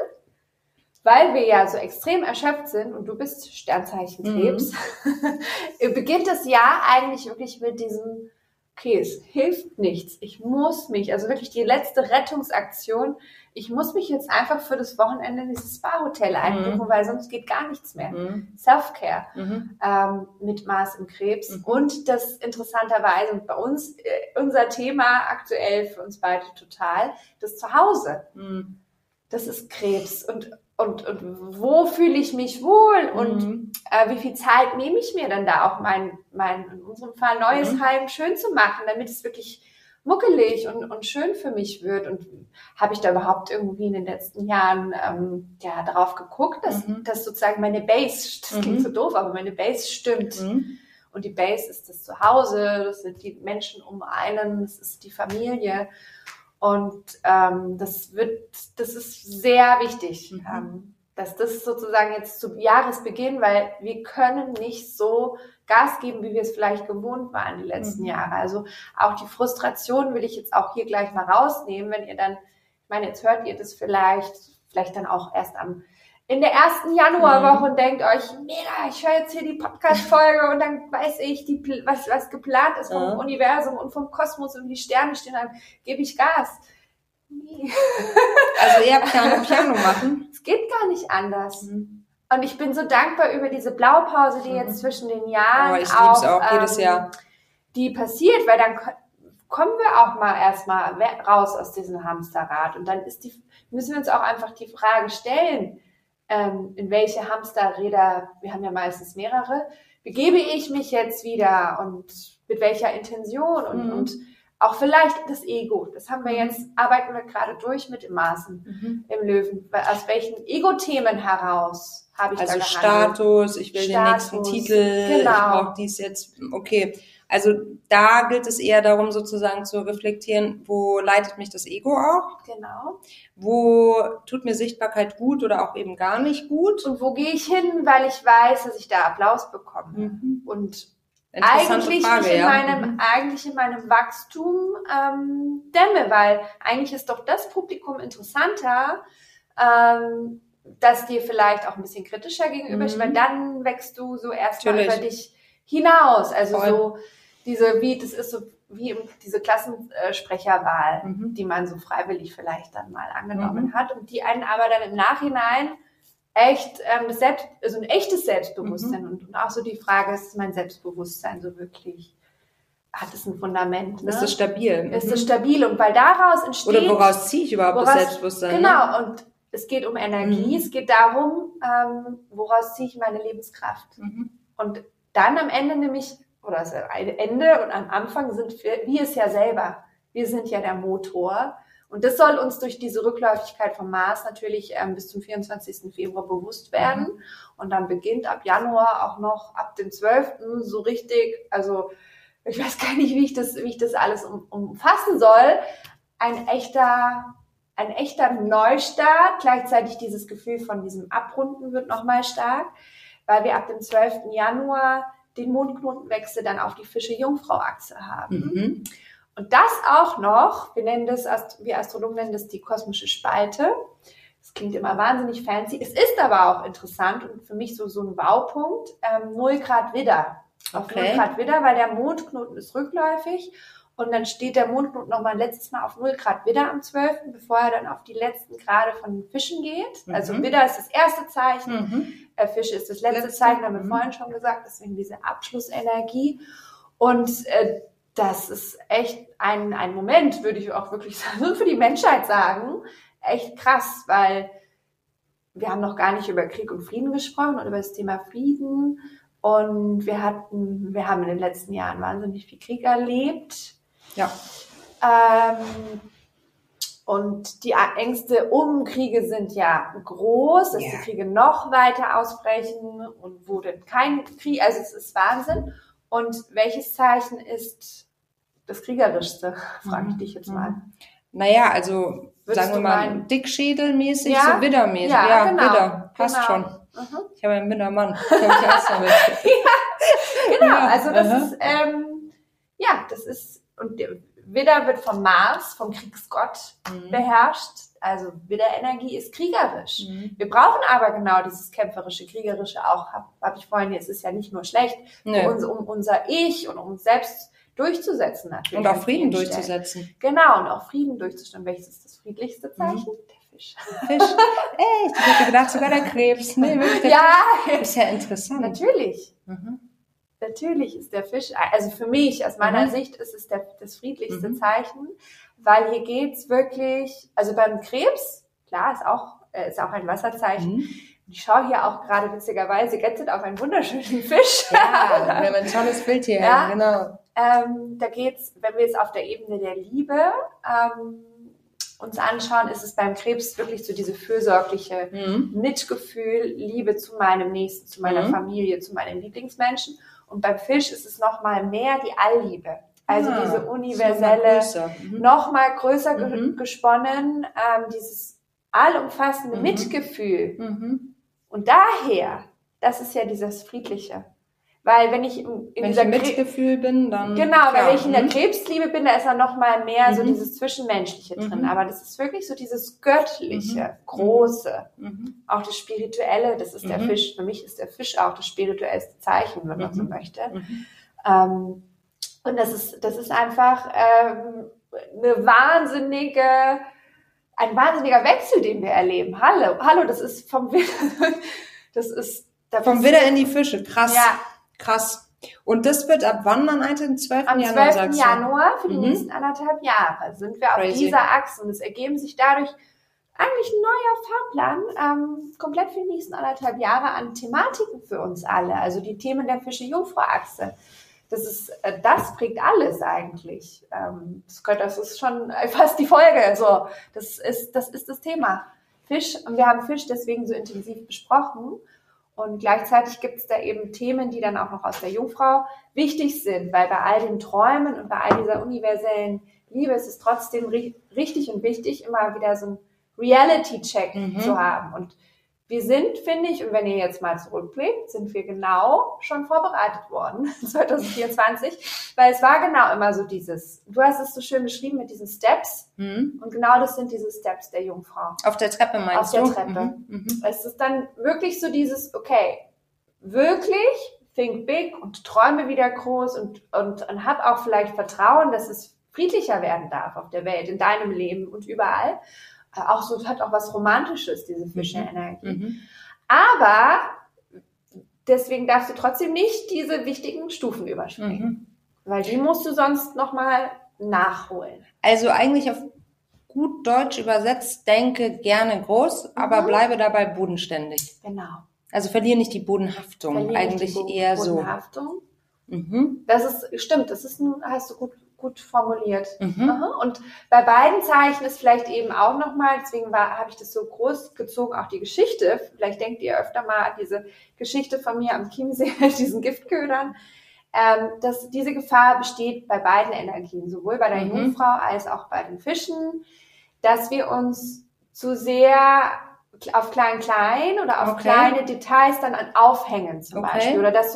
weil wir ja so extrem erschöpft sind und du bist Sternzeichen Krebs, beginnt das Jahr eigentlich wirklich mit diesem, okay, es hilft nichts. Ich muss mich, also wirklich die letzte Rettungsaktion, ich muss mich jetzt einfach für das Wochenende in dieses Spa-Hotel einbuchen, weil sonst geht gar nichts mehr. Self-Care mit Mars im Krebs. Und das interessanterweise, und bei uns, unser Thema aktuell für uns beide total, das Zuhause. Das ist Krebs. Und wo fühle ich mich wohl und wie viel Zeit nehme ich mir dann da auch mein in unserem Fall neues Heim schön zu machen, damit es wirklich muckelig und schön für mich wird. Und habe ich da überhaupt irgendwie in den letzten Jahren darauf geguckt, dass sozusagen meine Base, das klingt so doof, aber meine Base stimmt. Und die Base ist das Zuhause, das sind die Menschen um einen, das ist die Familie. Und das ist sehr wichtig, dass das sozusagen jetzt zu Jahresbeginn, weil wir können nicht so Gas geben, wie wir es vielleicht gewohnt waren die letzten Jahre. Also auch die Frustration will ich jetzt auch hier gleich mal rausnehmen, wenn ihr dann, ich meine, jetzt hört ihr das vielleicht dann auch erst in der ersten Januarwoche und denkt euch, mega, ich höre jetzt hier die Podcast-Folge und dann weiß ich, was geplant ist vom Universum und vom Kosmos und die Sterne stehen, dann gebe ich Gas. Nee. Also eher Piano machen? Es geht gar nicht anders. Und ich bin so dankbar über diese Blaupause, die jetzt zwischen den Jahren ich lieb's auch jedes Jahr. Die passiert, weil dann kommen wir auch mal erstmal raus aus diesem Hamsterrad und dann müssen wir uns auch einfach die Frage stellen, in welche Hamsterräder, wir haben ja meistens mehrere, begebe ich mich jetzt wieder und mit welcher Intention und auch vielleicht das Ego. Das haben wir jetzt, arbeiten wir gerade durch mit dem Maßen im Löwen. Aus welchen Ego-Themen heraus habe ich da gehandelt? Status, ich will den nächsten Titel, ich brauche dies jetzt, okay. Also da gilt es eher darum, sozusagen zu reflektieren, wo leitet mich das Ego auch? Genau. Wo tut mir Sichtbarkeit gut oder auch eben gar nicht gut? Und wo gehe ich hin, weil ich weiß, dass ich da Applaus bekomme? Und eigentlich in meinem Wachstum dämme, weil eigentlich ist doch das Publikum interessanter, dass dir vielleicht auch ein bisschen kritischer gegenübersteht, weil dann wächst du so erstmal über dich hinaus. Also so das ist so wie diese Klassensprecherwahl, die man so freiwillig vielleicht dann mal angenommen hat und die einen aber dann im Nachhinein echt also ein echtes Selbstbewusstsein und auch so die Frage, ist mein Selbstbewusstsein so wirklich, hat es ein Fundament? Ne? Ist es stabil? Ist es stabil? Und weil daraus entsteht... Oder woraus ziehe ich überhaupt das Selbstbewusstsein? Genau, und es geht um Energie, es geht darum, woraus ziehe ich meine Lebenskraft. Und dann am Ende nämlich, oder das Ende und am Anfang sind wir es ja selber. Wir sind ja der Motor. Und das soll uns durch diese Rückläufigkeit vom Mars natürlich bis zum 24. Februar bewusst werden. Und dann beginnt ab Januar auch noch ab dem 12. so richtig, also ich weiß gar nicht, wie ich das alles umfassen soll. Ein echter Neustart. Gleichzeitig dieses Gefühl von diesem Abrunden wird nochmal stark, weil wir ab dem 12. Januar den Mondknotenwechsel dann auf die Fische-Jungfrau-Achse haben. Und das auch noch, wir Astrologen nennen das die kosmische Spalte. Das klingt immer wahnsinnig fancy. Es ist aber auch interessant und für mich so ein Baupunkt, 0 Grad Widder. Auf 0 Grad Widder, weil der Mondknoten ist rückläufig und dann steht der Mondknoten nochmal letztes Mal auf 0 Grad Widder am 12., bevor er dann auf die letzten Grade von den Fischen geht. Also Widder ist das erste Zeichen, Fische ist das letzte Zeichen, haben wir vorhin schon gesagt, deswegen diese Abschlussenergie. Und das ist echt ein Moment, würde ich auch wirklich für die Menschheit sagen, echt krass, weil wir haben noch gar nicht über Krieg und Frieden gesprochen und über das Thema Frieden. Und wir haben in den letzten Jahren wahnsinnig viel Krieg erlebt. Ja. Und die Ängste um Kriege sind ja groß, dass die Kriege noch weiter ausbrechen und wo denn kein Krieg, also es ist Wahnsinn. Und welches Zeichen ist das Kriegerischste? Frage ich dich jetzt mal. Naja, also sagen wir mal dickschädelmäßig, so Widdermäßig. Ja, genau. Widder, passt schon. Ich habe einen Widdermann. Genau, also das ist, das ist, und der Widder wird vom Mars, vom Kriegsgott beherrscht. Also Widderenergie ist kriegerisch. Wir brauchen aber genau dieses kämpferische, kriegerische auch, hab ich vorhin, es ist ja nicht nur schlecht, um unser Ich und um uns selbst durchzusetzen natürlich. Und auch Frieden durchzusetzen. Genau, und auch Frieden durchzusetzen. Welches ist das friedlichste Zeichen? Der Fisch. Fisch. Echt? Ich hätte gedacht, sogar der Krebs. Nee, wirklich der Fisch. Ist ja interessant. Natürlich. Natürlich ist der Fisch, also für mich, aus meiner Sicht, ist es das friedlichste Zeichen, weil hier geht's wirklich, also beim Krebs, klar, ist auch ein Wasserzeichen. Ich schaue hier auch gerade witzigerweise jetzt auf einen wunderschönen Fisch. Ja, wir haben ein tolles Bild hier, genau. Da geht's, wenn wir jetzt auf der Ebene der Liebe uns anschauen, ist es beim Krebs wirklich so diese fürsorgliche Mitgefühl, Liebe zu meinem Nächsten, zu meiner Familie, zu meinen Lieblingsmenschen. Und beim Fisch ist es nochmal mehr die Allliebe. Also diese universelle, nochmal größer gesponnen, dieses allumfassende Mitgefühl. Und daher, das ist ja dieses Friedliche. Weil wenn ich wenn ich im Mitgefühl bin, dann... Genau, weil wenn ich in der Krebsliebe bin, da ist dann nochmal mehr so dieses Zwischenmenschliche drin. Aber das ist wirklich so dieses Göttliche, Große. Auch das Spirituelle, das ist der Fisch. Für mich ist der Fisch auch das spirituellste Zeichen, wenn man so möchte. Und das ist einfach ein wahnsinniger Wechsel, den wir erleben. Hallo, das ist vom Widder in die Fische, krass. Ja. Krass. Und das wird ab wann dann am 12. Januar? Am 12. Januar für die nächsten 1,5 Jahre sind wir auf dieser Achse. Und es ergeben sich dadurch eigentlich ein neuer Fahrplan, komplett für die nächsten 1,5 Jahre an Thematiken für uns alle. Also die Themen der Fische-Jungfrau-Achse. Das prägt alles eigentlich. Das ist schon fast die Folge. So, das ist das Thema. Fisch. Und wir haben Fisch deswegen so intensiv besprochen. Und gleichzeitig gibt es da eben Themen, die dann auch noch aus der Jungfrau wichtig sind, weil bei all den Träumen und bei all dieser universellen Liebe ist es trotzdem richtig und wichtig, immer wieder so einen Reality-Check zu haben. Und wir sind, finde ich, und wenn ihr jetzt mal zurückblickt, sind wir genau schon vorbereitet worden, 2024, weil es war genau immer so du hast es so schön beschrieben mit diesen Steps, und genau das sind diese Steps der Jungfrau. Auf der Treppe meinst du? Auf der Treppe. Es ist dann wirklich so dieses, okay, wirklich, think big und träume wieder groß und hab auch vielleicht Vertrauen, dass es friedlicher werden darf auf der Welt, in deinem Leben und überall. Auch so, hat auch was Romantisches, diese Fische-Energie. Aber deswegen darfst du trotzdem nicht diese wichtigen Stufen überspringen. Weil die musst du sonst nochmal nachholen. Also eigentlich auf gut Deutsch übersetzt, denke gerne groß, aber bleibe dabei bodenständig. Genau. Also verliere nicht die Bodenhaftung. Eigentlich eher so. Bodenhaftung. Das stimmt, hast du gut formuliert. Und bei beiden Zeichen ist vielleicht eben auch nochmal, deswegen habe ich das so groß gezogen, auch die Geschichte. Vielleicht denkt ihr öfter mal an diese Geschichte von mir am Chiemsee mit diesen Giftködern. Dass diese Gefahr besteht bei beiden Energien, sowohl bei der Jungfrau als auch bei den Fischen, dass wir uns zu sehr auf klein oder auf kleine Details dann aufhängen zum Beispiel. Oder dass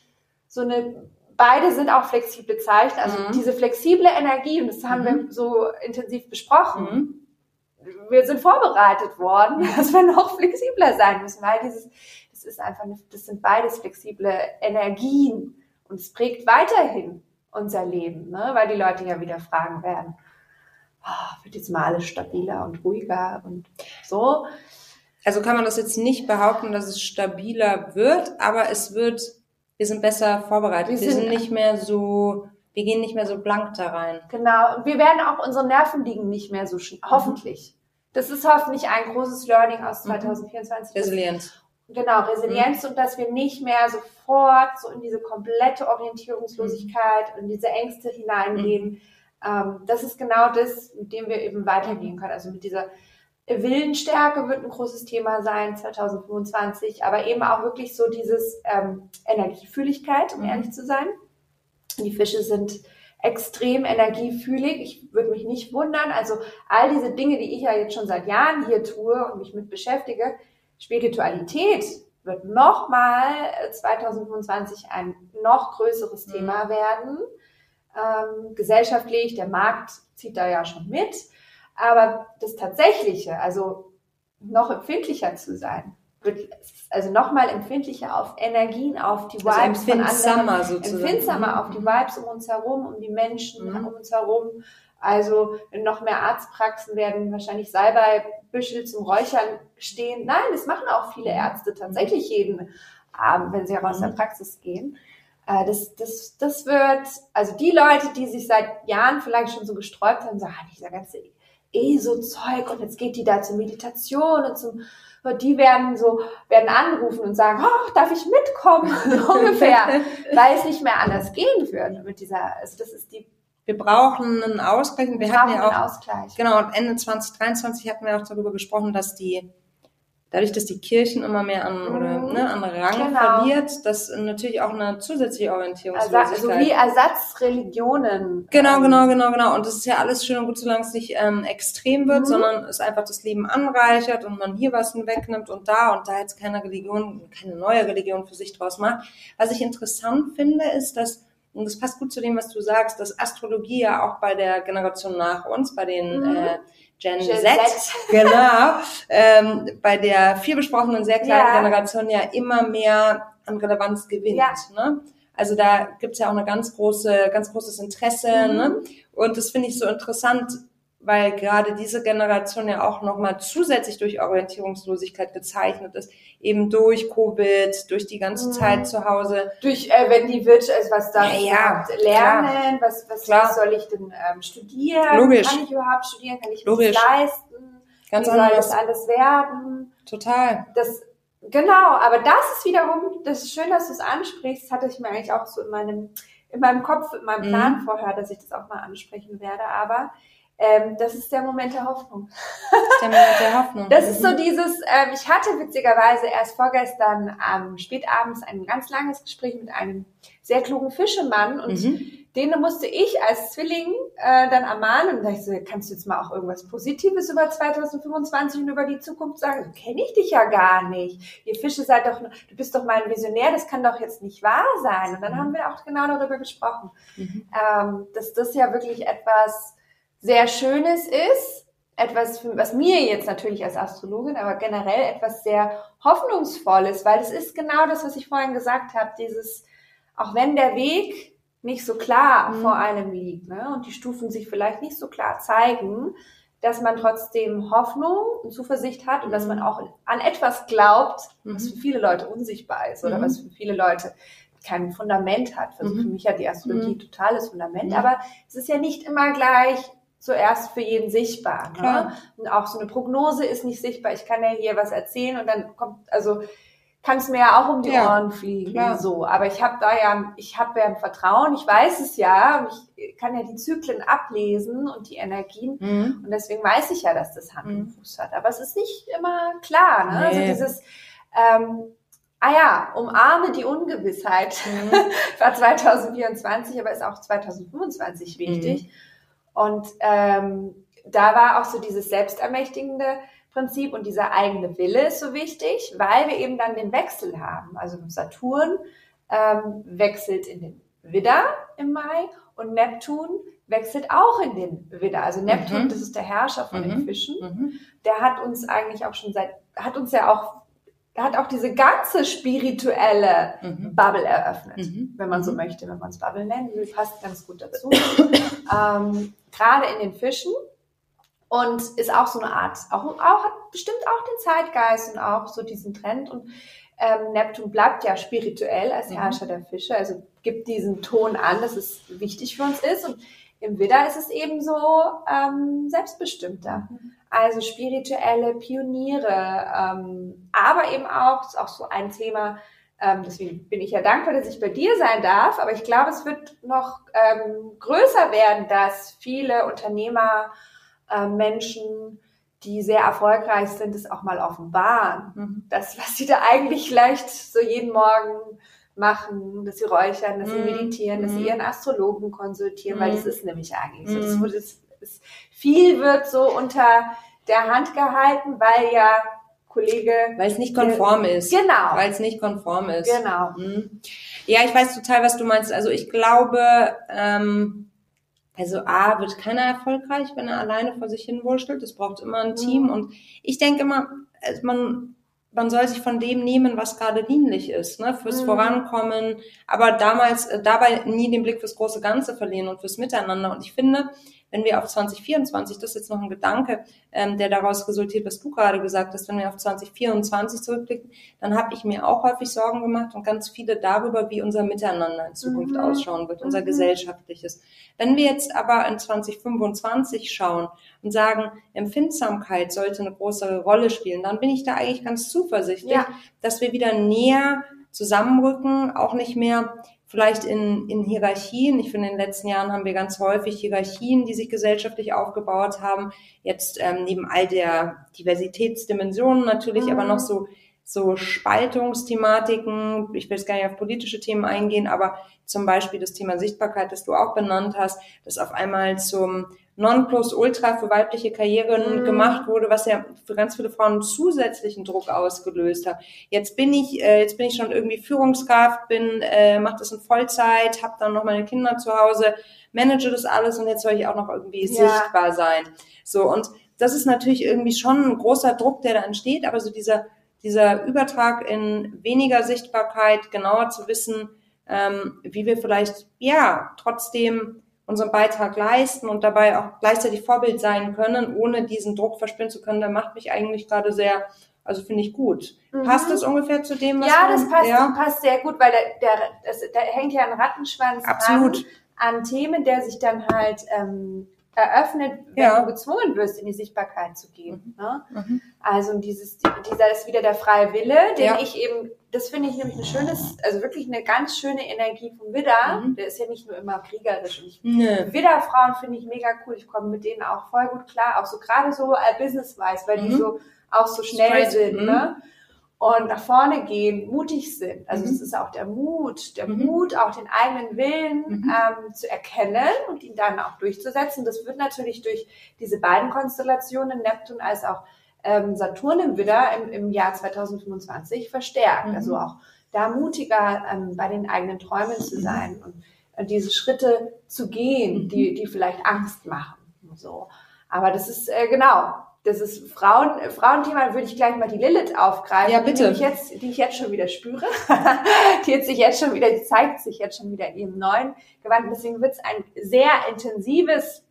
beide sind auch flexible Zeichen, also diese flexible Energie, und das haben wir so intensiv besprochen, wir sind vorbereitet worden, dass wir noch flexibler sein müssen, weil das sind beides flexible Energien und es prägt weiterhin unser Leben, ne? Weil die Leute ja wieder fragen werden, wird jetzt mal alles stabiler und ruhiger und so. Also kann man das jetzt nicht behaupten, dass es stabiler wird, aber wir sind besser vorbereitet. Wir gehen nicht mehr so blank da rein. Genau. Und wir werden auch, unsere Nerven liegen nicht mehr so hoffentlich. Das ist hoffentlich ein großes Learning aus 2024. Resilienz. Genau, Resilienz und dass wir nicht mehr sofort so in diese komplette Orientierungslosigkeit und diese Ängste hineingehen. Das ist genau das, mit dem wir eben weitergehen können. Also mit dieser Willensstärke wird ein großes Thema sein 2025, aber eben auch wirklich so dieses Energiefühligkeit, um ehrlich zu sein. Die Fische sind extrem energiefühlig. Ich würde mich nicht wundern. Also all diese Dinge, die ich ja jetzt schon seit Jahren hier tue und mich mit beschäftige, Spiritualität wird nochmal 2025 ein noch größeres Thema werden. Gesellschaftlich, der Markt zieht da ja schon mit. Aber das Tatsächliche, also noch empfindlicher zu sein, also nochmal empfindlicher auf Energien, auf die Vibes von anderen, empfindsamer auf die Vibes um uns herum, um die Menschen um uns herum. Also noch mehr Arztpraxen werden wahrscheinlich Salbeibüschel zum Räuchern stehen. Nein, das machen auch viele Ärzte tatsächlich jeden Abend, wenn sie auch aus der Praxis gehen. Das wird, also die Leute, die sich seit Jahren vielleicht schon so gesträubt haben, sagen, dieser ganze ESO-Zeug und jetzt geht die da zur Meditation und die werden anrufen und sagen, darf ich mitkommen? Ungefähr, weil es nicht mehr anders gehen wird mit dieser, also das ist die. Wir brauchen einen Ausgleich. Wir hatten ja auch, einen Ausgleich. Genau, und Ende 2023 hatten wir auch darüber gesprochen, dass dadurch, dass die Kirchen immer mehr an Rang verliert, dass natürlich auch eine zusätzliche Orientierungslosigkeit. Also wie Ersatzreligionen. Genau. Und das ist ja alles schön und gut, solange es nicht extrem wird, sondern es einfach das Leben anreichert und man hier was wegnimmt und da jetzt keine neue Religion für sich draus macht. Was ich interessant finde, ist, dass, und das passt gut zu dem, was du sagst, dass Astrologie ja auch bei der Generation nach uns, bei den Gen Z, genau, bei der viel besprochenen, sehr kleinen Generation ja immer mehr an Relevanz gewinnt. Ja. Ne? Also da gibt's ja auch ein ganz großes Interesse. Ne? Und das finde ich so interessant, weil gerade diese Generation ja auch nochmal zusätzlich durch Orientierungslosigkeit gezeichnet ist, eben durch Covid, durch die ganze Zeit zu Hause. Durch, wenn die was da lernen, was soll ich denn studieren? Logisch. Kann ich überhaupt studieren? Kann ich mir das leisten? Ganz Wie soll das alles werden? Total. Genau, aber das ist wiederum, das ist schön, dass du es ansprichst, hatte ich mir eigentlich auch so in meinem Kopf, in meinem Plan vorher, dass ich das auch mal ansprechen werde, aber das ist der Moment der Hoffnung. Das ist so dieses, ich hatte witzigerweise erst vorgestern spätabends ein ganz langes Gespräch mit einem sehr klugen Fischemann und den musste ich als Zwilling dann ermahnen und da ich so, kannst du jetzt mal auch irgendwas Positives über 2025 und über die Zukunft sagen? So kenne ich dich ja gar nicht. Ihr Fische seid doch, du bist doch mal ein Visionär, das kann doch jetzt nicht wahr sein. Und dann haben wir auch genau darüber gesprochen, dass das ja wirklich etwas sehr Schönes ist, etwas, was mir jetzt natürlich als Astrologin, aber generell etwas sehr Hoffnungsvolles, weil es ist genau das, was ich vorhin gesagt habe, dieses, auch wenn der Weg nicht so klar vor einem liegt, ne, und die Stufen sich vielleicht nicht so klar zeigen, dass man trotzdem Hoffnung und Zuversicht hat und dass man auch an etwas glaubt, was für viele Leute unsichtbar ist oder was für viele Leute kein Fundament hat. Also für mich hat die Astrologie totales Fundament, aber es ist ja nicht immer gleich zuerst für jeden sichtbar. Ne? Und auch so eine Prognose ist nicht sichtbar. Ich kann ja hier was erzählen und dann kann es mir ja auch um die Ohren fliegen. So. Aber ich habe ja ein Vertrauen, ich weiß es ja, und ich kann ja die Zyklen ablesen und die Energien. Und deswegen weiß ich ja, dass das Hand und Fuß hat. Aber es ist nicht immer klar. Ne? Nee. Also dieses umarme die Ungewissheit. War 2024, aber ist auch 2025 wichtig. Und da war auch so dieses selbstermächtigende Prinzip und dieser eigene Wille ist so wichtig, weil wir eben dann den Wechsel haben. Also Saturn wechselt in den Widder im Mai und Neptun wechselt auch in den Widder. Also Neptun, das ist der Herrscher von den Fischen. Der hat uns eigentlich auch schon hat auch diese ganze spirituelle Bubble eröffnet, wenn man so möchte, wenn man es Bubble nennt. Die passt ganz gut dazu. Gerade in den Fischen und ist auch so eine Art, hat bestimmt auch den Zeitgeist und auch so diesen Trend und Neptun bleibt ja spirituell als Herrscher der Fische, also gibt diesen Ton an, dass es wichtig für uns ist und im Widder ist es eben so selbstbestimmter. Also spirituelle Pioniere, aber eben auch, das ist auch so ein Thema, deswegen bin ich ja dankbar, dass ich bei dir sein darf, aber ich glaube, es wird noch größer werden, dass viele Unternehmer, Menschen, die sehr erfolgreich sind, es auch mal offenbaren. Das, was sie da eigentlich vielleicht so jeden Morgen machen, dass sie räuchern, dass sie meditieren, dass sie ihren Astrologen konsultieren, weil das ist nämlich eigentlich so. Viel wird so unter der Hand gehalten, weil ja Kollege... Weil es nicht konform ist. Genau. Weil es nicht konform ist. Genau. Ja, ich weiß total, was du meinst. Also ich glaube, A, wird keiner erfolgreich, wenn er alleine vor sich hin wurschtelt. Es braucht immer ein Team. Und ich denke immer, man soll sich von dem nehmen, was gerade dienlich ist, ne, fürs Vorankommen, aber dabei nie den Blick fürs große Ganze verlieren und fürs Miteinander. Und ich finde, wenn wir auf 2024, das ist jetzt noch ein Gedanke, der daraus resultiert, was du gerade gesagt hast, wenn wir auf 2024 zurückblicken, dann habe ich mir auch häufig Sorgen gemacht und ganz viele darüber, wie unser Miteinander in Zukunft ausschauen wird, unser gesellschaftliches. Wenn wir jetzt aber in 2025 schauen und sagen, Empfindsamkeit sollte eine größere Rolle spielen, dann bin ich da eigentlich ganz zuversichtlich, dass wir wieder näher zusammenrücken, auch nicht mehr vielleicht in Hierarchien. Ich finde, in den letzten Jahren haben wir ganz häufig Hierarchien, die sich gesellschaftlich aufgebaut haben. Jetzt neben all der Diversitätsdimensionen natürlich, aber noch so Spaltungsthematiken. Ich will jetzt gar nicht auf politische Themen eingehen, aber zum Beispiel das Thema Sichtbarkeit, das du auch benannt hast, das auf einmal zum Nonplusultra für weibliche Karrieren gemacht wurde, was ja für ganz viele Frauen zusätzlichen Druck ausgelöst hat. Jetzt bin ich schon irgendwie Führungskraft, mache das in Vollzeit, habe dann noch meine Kinder zu Hause, manage das alles und jetzt soll ich auch noch irgendwie sichtbar sein. So, und das ist natürlich irgendwie schon ein großer Druck, der da entsteht, aber so dieser Übertrag in weniger Sichtbarkeit, genauer zu wissen, wie wir vielleicht trotzdem unseren Beitrag leisten und dabei auch gleichzeitig Vorbild sein können, ohne diesen Druck verspüren zu können, der macht mich eigentlich gerade sehr, also finde ich gut. Passt das ungefähr zu dem, was das passt sehr gut, weil da hängt ja ein Rattenschwanz an Themen, der sich dann halt eröffnet, wenn du gezwungen wirst, in die Sichtbarkeit zu gehen. Ne? Also dieser ist wieder der freie Wille, den ich eben, das finde ich nämlich wirklich eine ganz schöne Energie vom Widder. Der ist ja nicht nur immer kriegerisch. Widderfrauen finde ich mega cool. Ich komme mit denen auch voll gut klar, auch so gerade so business-wise, weil die so auch so schnell sind, ne? Und nach vorne gehen, mutig sind. Also das ist auch der Mut, auch den eigenen Willen zu erkennen und ihn dann auch durchzusetzen. Das wird natürlich durch diese beiden Konstellationen, Neptun als auch Saturn im Widder im Jahr 2025 verstärkt. Also auch da mutiger bei den eigenen Träumen zu sein und diese Schritte zu gehen, die vielleicht Angst machen. So. Aber das ist das ist Frauenthema, würde ich gleich mal die Lilith aufgreifen. Ja, bitte. Die ich jetzt schon wieder spüre. Die zeigt sich jetzt schon wieder in ihrem neuen Gewand. Deswegen wird es ein sehr intensives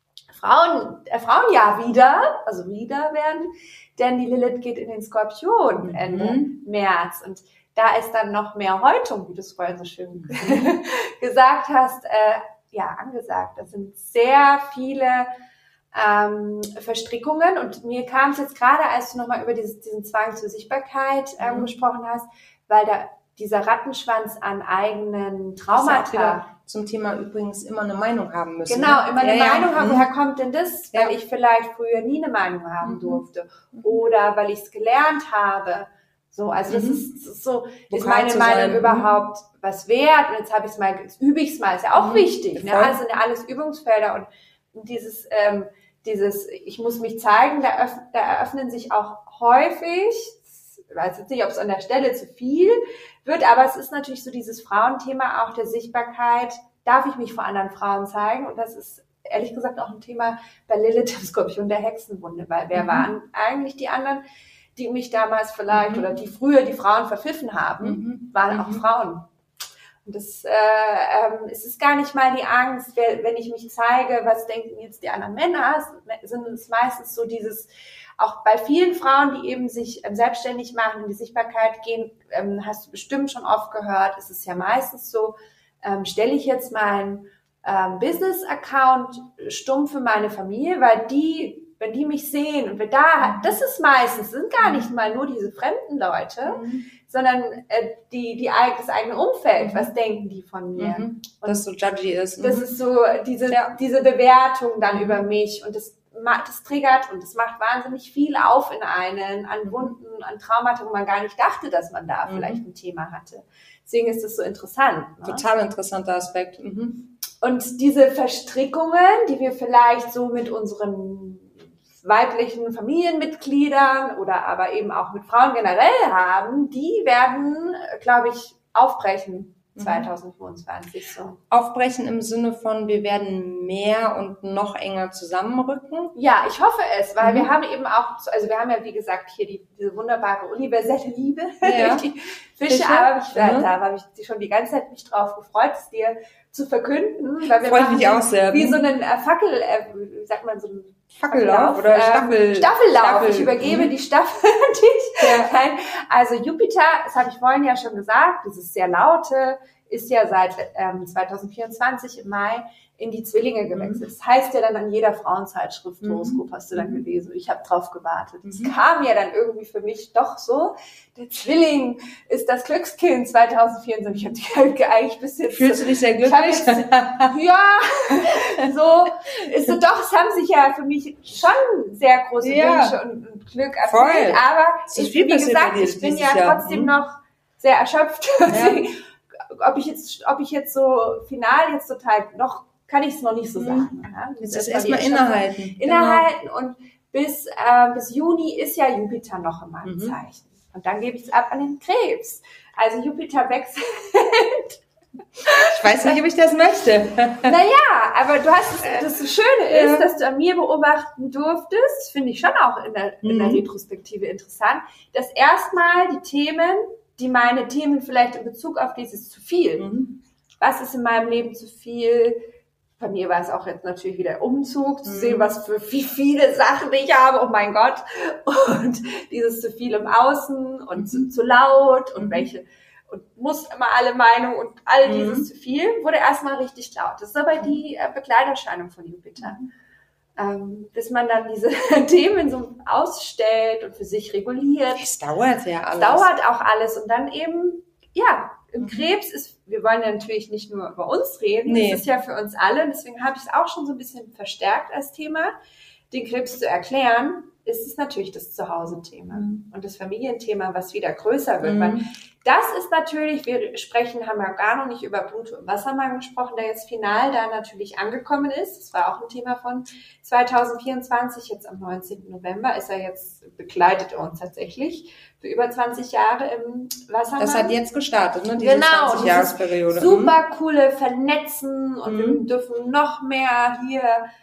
Frauenjahr wieder werden. Denn die Lilith geht in den Skorpion Ende März. Und da ist dann noch mehr Häutung, wie du es vorhin so schön gesagt hast, angesagt. Das sind sehr viele Verstrickungen und mir kam es jetzt gerade, als du nochmal über diesen Zwang zur Sichtbarkeit gesprochen hast, weil da dieser Rattenschwanz an eigenen Traumata. Zum Thema übrigens immer eine Meinung haben müssen. Genau, immer eine Meinung haben. Woher kommt denn das? Weil ich vielleicht früher nie eine Meinung haben durfte oder weil ich es gelernt habe. So, also das ist so, ist meine Meinung überhaupt was wert? Und jetzt übe ich es mal, ist ja auch wichtig. Ne? Also sind ja alles Übungsfelder und dieses ich muss mich zeigen, da eröffnen sich auch häufig, ich weiß jetzt nicht, ob es an der Stelle zu viel wird, aber es ist natürlich so dieses Frauenthema auch der Sichtbarkeit, darf ich mich vor anderen Frauen zeigen? Und das ist ehrlich gesagt auch ein Thema bei Lilith im Skorpion der Hexenwunde, weil wer waren eigentlich die anderen, die mich damals vielleicht oder die früher die Frauen verpfiffen haben, waren auch Frauen. Und es ist gar nicht mal die Angst, wenn ich mich zeige, was denken jetzt die anderen Männer, sind es meistens so dieses, auch bei vielen Frauen, die eben sich selbstständig machen, in die Sichtbarkeit gehen, hast du bestimmt schon oft gehört, es ist ja meistens so, stelle ich jetzt meinen Business-Account stumm für meine Familie, weil wenn die mich sehen und das ist meistens, sind gar nicht mal nur diese fremden Leute, sondern das eigene Umfeld, was denken die von mir? Und das so judgy ist. Das ist so diese Bewertung dann über mich und das das triggert und das macht wahnsinnig viel auf in einen, an Wunden, an Traumata, wo man gar nicht dachte, dass man da vielleicht ein Thema hatte. Deswegen ist es so interessant. Ne? Total interessanter Aspekt. Und diese Verstrickungen, die wir vielleicht so mit unseren weiblichen Familienmitgliedern oder aber eben auch mit Frauen generell haben, die werden, glaube ich, aufbrechen 2025 so. Aufbrechen im Sinne von, wir werden mehr und noch enger zusammenrücken? Ja, ich hoffe es, weil wir haben eben auch, also wir haben ja wie gesagt hier diese wunderbare universelle Liebe durch die Fische, aber da habe ich schon die ganze Zeit mich drauf gefreut, es dir zu verkünden, weil wir freut mich auch sehr. Wie so einen wie sagt man, so ein Fackellauf oder Staffellauf. Ich übergebe die Staffel an dich. Also Jupiter, das habe ich vorhin ja schon gesagt, dieses sehr laute, ist ja seit 2024 im Mai in die Zwillinge gewechselt. Das heißt ja dann an jeder Frauenzeitschrift, Horoskop hast du dann gelesen. Ich habe drauf gewartet. Es kam ja dann irgendwie für mich doch so, der Zwilling ist das Glückskind 2024. Ich habe eigentlich ein bisschen... Fühlst du dich sehr glücklich? Ja, so ist es doch. Es haben sich ja für mich schon sehr große Wünsche und Glück erfüllt. Aber wie gesagt, ich bin ja trotzdem noch sehr erschöpft. Ob ich jetzt so final jetzt total noch, kann ich es noch nicht so sagen. Ja? Das ist erstmal innehalten. Innehalten und bis Juni ist ja Jupiter noch in meinem Zeichen. Und dann gebe ich es ab an den Krebs. Also Jupiter wechselt. Ich weiß nicht, ob ich das möchte. Naja, aber du hast das Schöne ist, dass du an mir beobachten durftest, finde ich schon auch in der Retrospektive interessant, dass erstmal meine Themen vielleicht in Bezug auf dieses zu viel. Was ist in meinem Leben zu viel? Bei mir war es auch jetzt natürlich wieder Umzug, zu sehen, wie viele Sachen ich habe, oh mein Gott. Und dieses zu viel im Außen und zu laut und und muss immer alle Meinung und all dieses zu viel, wurde erstmal richtig laut. Das ist aber die Begleiterscheinung von Jupiter. Bis man dann diese Themen so ausstellt und für sich reguliert. Es dauert ja alles. Es dauert auch alles. Und dann eben, im Krebs wir wollen ja natürlich nicht nur über uns reden, das ist ja für uns alle. Deswegen habe ich es auch schon so ein bisschen verstärkt als Thema, den Krebs zu erklären. Ist es natürlich das Zuhause-Thema und das Familienthema, was wieder größer wird. Weil das ist natürlich, haben ja gar noch nicht über Pluto im Wassermann gesprochen, der jetzt final da natürlich angekommen ist. Das war auch ein Thema von 2024, jetzt am 19. November ist er jetzt, begleitet er uns tatsächlich für über 20 Jahre im Wassermann. Das hat jetzt gestartet, ne? Diese 20-Jahresperiode. Super coole Vernetzen und wir dürfen noch mehr hier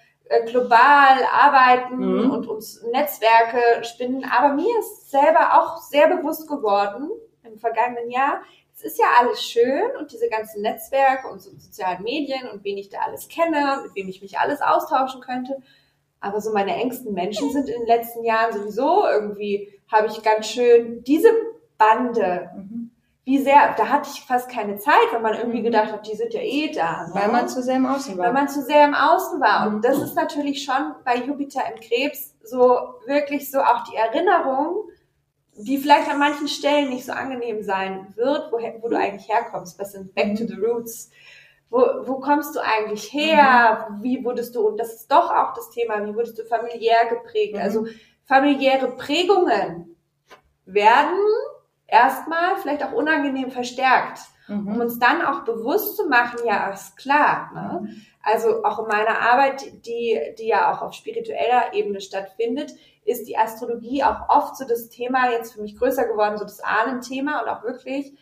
global arbeiten und uns Netzwerke spinnen. Aber mir ist selber auch sehr bewusst geworden im vergangenen Jahr, es ist ja alles schön und diese ganzen Netzwerke und so sozialen Medien und wen ich da alles kenne und mit wem ich mich alles austauschen könnte. Aber so meine engsten Menschen sind in den letzten Jahren sowieso irgendwie, habe ich ganz schön diese Bande, wie sehr, da hatte ich fast keine Zeit, weil man irgendwie gedacht hat, die sind ja da. Weil man zu sehr im Außen war. Weil man zu sehr im Außen war. Und das ist natürlich schon bei Jupiter im Krebs so wirklich so auch die Erinnerung, die vielleicht an manchen Stellen nicht so angenehm sein wird, wo du eigentlich herkommst. Was sind Back to the Roots? Wo kommst du eigentlich her? Wie wurdest du, und das ist doch auch das Thema, wie wurdest du familiär geprägt? Also familiäre Prägungen werden erstmal vielleicht auch unangenehm verstärkt, um uns dann auch bewusst zu machen, ja, ist klar, ne? Also auch in meiner Arbeit, die ja auch auf spiritueller Ebene stattfindet, ist die Astrologie auch oft so das Thema, jetzt für mich größer geworden, so das Ahnenthema und auch wirklich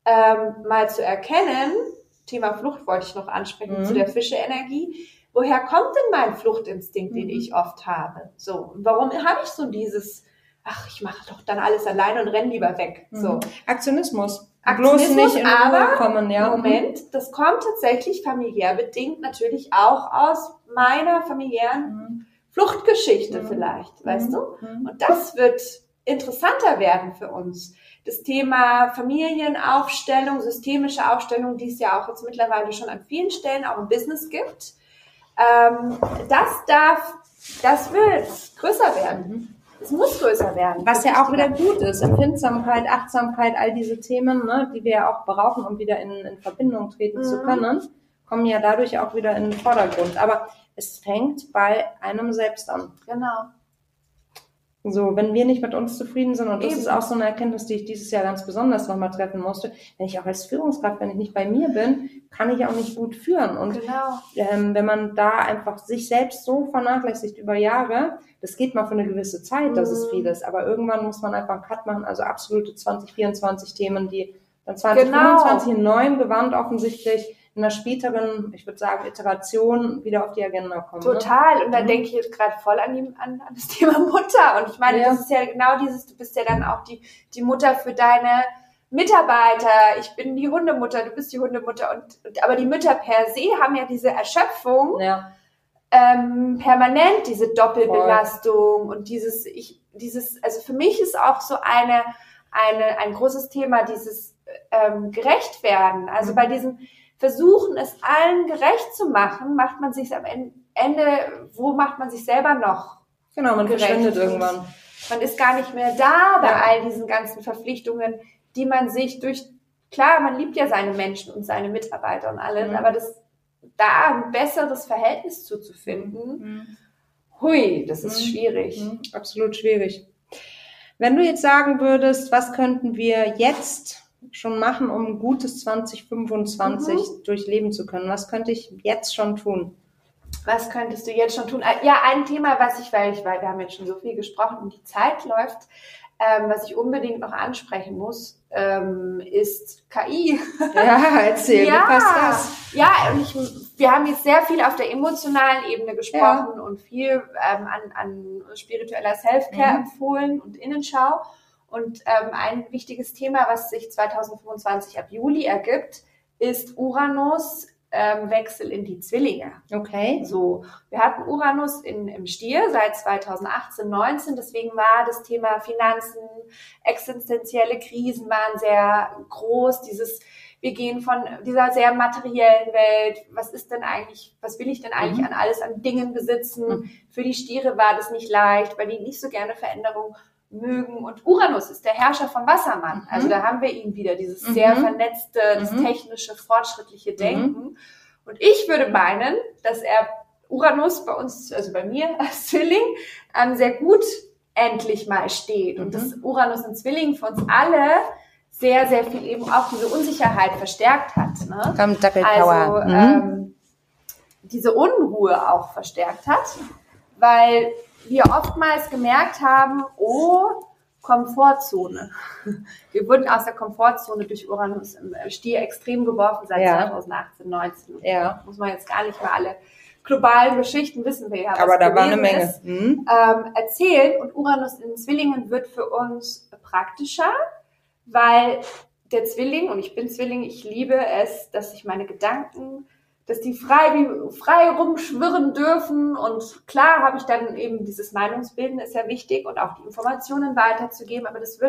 mal zu erkennen, Thema Flucht wollte ich noch ansprechen, zu der Fische-Energie, woher kommt denn mein Fluchtinstinkt, den ich oft habe? So, und warum habe ich so dieses, ich mache doch dann alles alleine und renne lieber weg. So. Aktionismus. Bloß nicht in Ruhe kommen, ja. Moment, das kommt tatsächlich familiär bedingt natürlich auch aus meiner familiären Fluchtgeschichte vielleicht, weißt du? Und das wird interessanter werden für uns. Das Thema Familienaufstellung, systemische Aufstellung, die es ja auch jetzt mittlerweile schon an vielen Stellen auch im Business gibt, das wird größer werden. Es muss größer werden. Was ja auch wieder gut ist. Empfindsamkeit, Achtsamkeit, all diese Themen, ne, die wir ja auch brauchen, um wieder in Verbindung treten zu können, kommen ja dadurch auch wieder in den Vordergrund. Aber es fängt bei einem selbst an. Genau. So, wenn wir nicht mit uns zufrieden sind, und das Eben. ist auch so eine Erkenntnis, die ich dieses Jahr ganz besonders nochmal treffen musste, wenn ich auch als Führungskraft, wenn ich nicht bei mir bin, kann ich auch nicht gut führen. Und Genau. wenn man da einfach sich selbst so vernachlässigt über Jahre, das geht mal für eine gewisse Zeit, das ist vieles, aber irgendwann muss man einfach einen Cut machen, also absolute 2024 Themen, die dann 2025 in neuem Gewand offensichtlich in einer späteren, ich würde sagen, Iteration wieder auf die Agenda kommen. Total. Ne? Und da denke ich jetzt gerade voll an das Thema Mutter. Und ich meine, das ist ja genau dieses, du bist ja dann auch die Mutter für deine Mitarbeiter. Ich bin die Hundemutter, du bist die Hundemutter. Aber die Mütter per se haben ja diese Erschöpfung, permanent diese Doppelbelastung und dieses, also für mich ist auch so ein großes Thema dieses gerecht werden. Also bei diesem Versuchen, es allen gerecht zu machen, macht man sich am Ende, wo macht man sich selber noch? Genau, man verschwendet irgendwann. Man ist gar nicht mehr da bei all diesen ganzen Verpflichtungen, die man sich klar, man liebt ja seine Menschen und seine Mitarbeiter und alles, aber da ein besseres Verhältnis zuzufinden, das ist schwierig. Absolut schwierig. Wenn du jetzt sagen würdest, was könnten wir jetzt schon machen, um ein gutes 2025 durchleben zu können? Was könnte ich jetzt schon tun? Was könntest du jetzt schon tun? Ja, ein Thema, weil wir haben jetzt schon so viel gesprochen und die Zeit läuft, was ich unbedingt noch ansprechen muss, ist KI. Ja, erzähl, wie passt das? Ja, und wir haben jetzt sehr viel auf der emotionalen Ebene gesprochen und viel an spiritueller Self-Care empfohlen und Innenschau. Und ein wichtiges Thema, was sich 2025 ab Juli ergibt, ist Uranus Wechsel in die Zwillinge. Okay. So, wir hatten Uranus im Stier seit 2018, 19, deswegen war das Thema Finanzen, existenzielle Krisen waren sehr groß, wir gehen von dieser sehr materiellen Welt, was will ich denn eigentlich an alles an Dingen besitzen? Für die Stiere war das nicht leicht, weil die nicht so gerne Veränderung mögen. Und Uranus ist der Herrscher vom Wassermann. Also da haben wir ihn wieder, dieses sehr vernetzte, das technische, fortschrittliche Denken. Und ich würde meinen, dass Uranus bei uns, also bei mir als Zwilling, sehr gut endlich mal steht. Und das Uranus in Zwilling für uns alle sehr, sehr viel eben auch diese Unsicherheit verstärkt hat. Ne? Also diese Unruhe auch verstärkt hat, weil wir oftmals gemerkt haben, Komfortzone. Wir wurden aus der Komfortzone durch Uranus im Stier extrem geworfen seit 2018, 19. Ja. Muss man jetzt gar nicht mehr alle globalen Geschichten wissen wir ja, was aber da war eine Menge ist, erzählen. Und Uranus in Zwillingen wird für uns praktischer, weil der Zwilling, und ich bin Zwilling, ich liebe es, dass ich meine Gedanken, dass die frei rumschwirren dürfen, und klar habe ich dann eben dieses Meinungsbilden, ist ja wichtig, und auch die Informationen weiterzugeben, aber das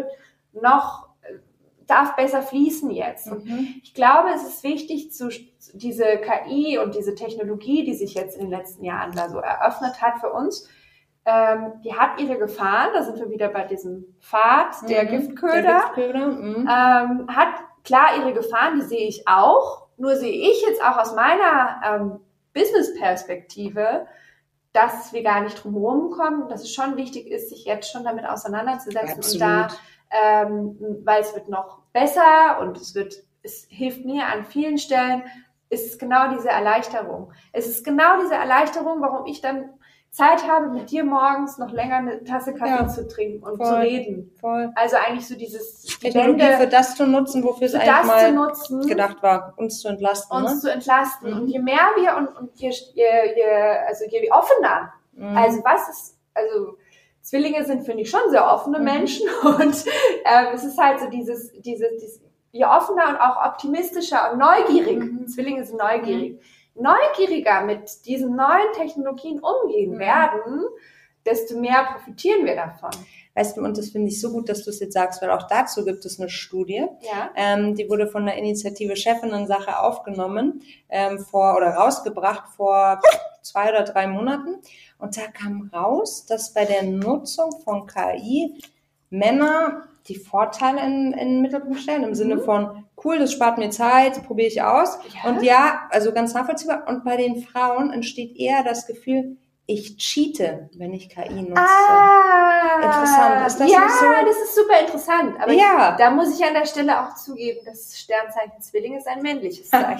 darf besser fließen jetzt. Und ich glaube, es ist wichtig, diese KI und diese Technologie, die sich jetzt in den letzten Jahren da so eröffnet hat für uns, die hat ihre Gefahren, da sind wir wieder bei diesem Pfad der Giftköder, hat klar ihre Gefahren, die sehe ich auch. Nur sehe ich jetzt auch aus meiner Business-Perspektive, dass wir gar nicht drum herum kommen, dass es schon wichtig ist, sich jetzt schon damit auseinanderzusetzen. Absolut. Und weil es wird noch besser und es hilft mir an vielen Stellen, ist es genau diese Erleichterung. Es ist genau diese Erleichterung, warum ich dann Zeit habe, mit dir morgens noch länger eine Tasse Kaffee zu trinken und zu reden. Voll. Also eigentlich so Technologie für das zu nutzen, wofür es eigentlich mal gedacht war, uns zu entlasten. Zu entlasten. Und je mehr wir und je offener, also Zwillinge sind, finde ich, schon sehr offene Menschen, und es ist halt so dieses je offener und auch optimistischer und neugierig. Zwillinge sind neugierig. Neugieriger mit diesen neuen Technologien umgehen werden, desto mehr profitieren wir davon. Weißt du, und das finde ich so gut, dass du es jetzt sagst, weil auch dazu gibt es eine Studie, die wurde von der Initiative Chefinnen-Sache aufgenommen, rausgebracht vor 2 oder 3 Monaten, und da kam raus, dass bei der Nutzung von KI Männer die Vorteile in den Mittelpunkt stellen, im Sinne von cool, das spart mir Zeit, probiere ich aus. Ja. Und ja, also ganz nachvollziehbar. Und bei den Frauen entsteht eher das Gefühl, ich cheate, wenn ich KI nutze. Interessant. Ist das ja, nicht so? das ist super interessant. Aber Ja. da muss ich an der Stelle auch zugeben, das Sternzeichen Zwilling ist ein männliches Zeichen.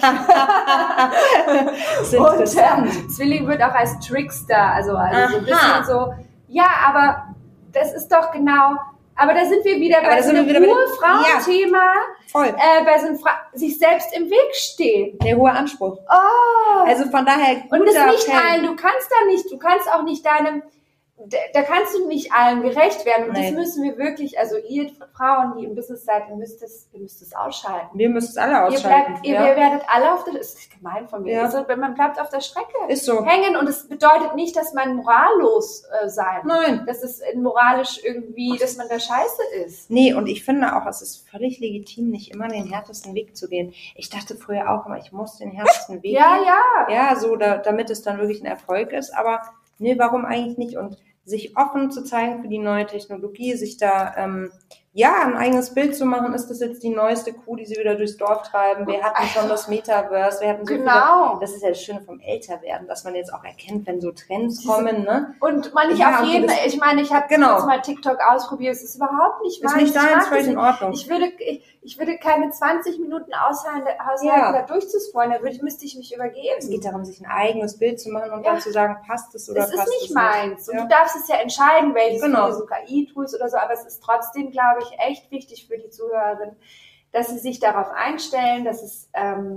Das ist interessant. Und Zwilling wird auch als Trickster, also so ein bisschen so. Ja, aber das ist doch genau. Aber da sind wir wieder bei so einem Frauenthema. Voll. Bei so einem sich selbst im Weg stehen. Der hohe Anspruch. Oh. Also von daher. Und das nicht allen. Du kannst auch nicht da kannst du nicht allen gerecht werden. Und das müssen wir wirklich, also ihr Frauen, die im Business seid, ihr müsst es ausschalten. Wir müssen es alle ausschalten. Ihr werdet alle das ist gemein von mir. Ja. Also, man bleibt auf der Strecke so. hängen und es bedeutet nicht, dass man morallos sein. Nein. Das ist moralisch irgendwie, dass man da scheiße ist. Nee, und ich finde auch, es ist völlig legitim, nicht immer den härtesten Weg zu gehen. Ich dachte früher auch immer, ich muss den härtesten Weg gehen. Ja, so, damit es dann wirklich ein Erfolg ist. Aber nee, warum eigentlich nicht? Und sich offen zu zeigen für die neue Technologie, sich da ein eigenes Bild zu machen, ist das jetzt die neueste Kuh, die sie wieder durchs Dorf treiben? Wir hatten schon das Metaverse, wir hatten so viele, das ist ja das Schöne vom Älterwerden, dass man jetzt auch erkennt, wenn so Trends kommen, ne? Und man nicht auf jeden, ich meine, ich habe jetzt mal TikTok ausprobiert, es ist überhaupt nicht meins. Ist nicht deins, völlig in Ordnung. Ich würde keine 20 Minuten aushalten, da durchzuscrollen, müsste ich mich übergeben. Es geht darum, sich ein eigenes Bild zu machen und dann zu sagen, passt es oder passt es nicht. Das ist nicht meins. Und du darfst es ja entscheiden, welches so KI-Tools oder so, aber es ist trotzdem, glaube ich, echt wichtig für die Zuhörerin, dass sie sich darauf einstellen, dass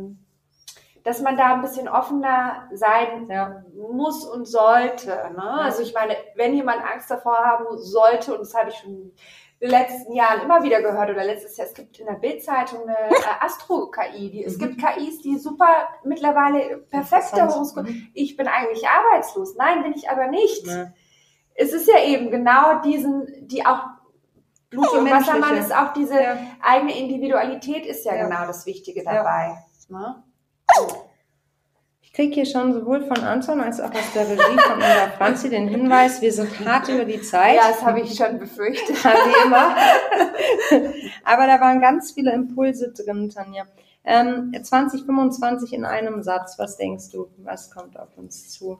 man da ein bisschen offener sein muss und sollte. Ne? Ja. Also ich meine, wenn jemand Angst davor haben sollte, und das habe ich schon in den letzten Jahren immer wieder gehört, oder letztes Jahr, es gibt in der Bild-Zeitung eine Astro-KI. Es gibt KIs, die super mittlerweile perfekte Horoskope. Ich bin eigentlich arbeitslos. Nein, bin ich aber nicht. Ja. Es ist ja eben genau die auch Blut und Wassermann ist auch diese eigene Individualität ist ja genau das Wichtige dabei. Ja. Ne? Ich kriege hier schon sowohl von Anton als auch aus der Regie von unserer Franzi den Hinweis, wir sind hart über die Zeit. Ja, das habe ich schon befürchtet. Wie immer. Aber da waren ganz viele Impulse drin, Tanja. 2025 in einem Satz, was denkst du? Was kommt auf uns zu?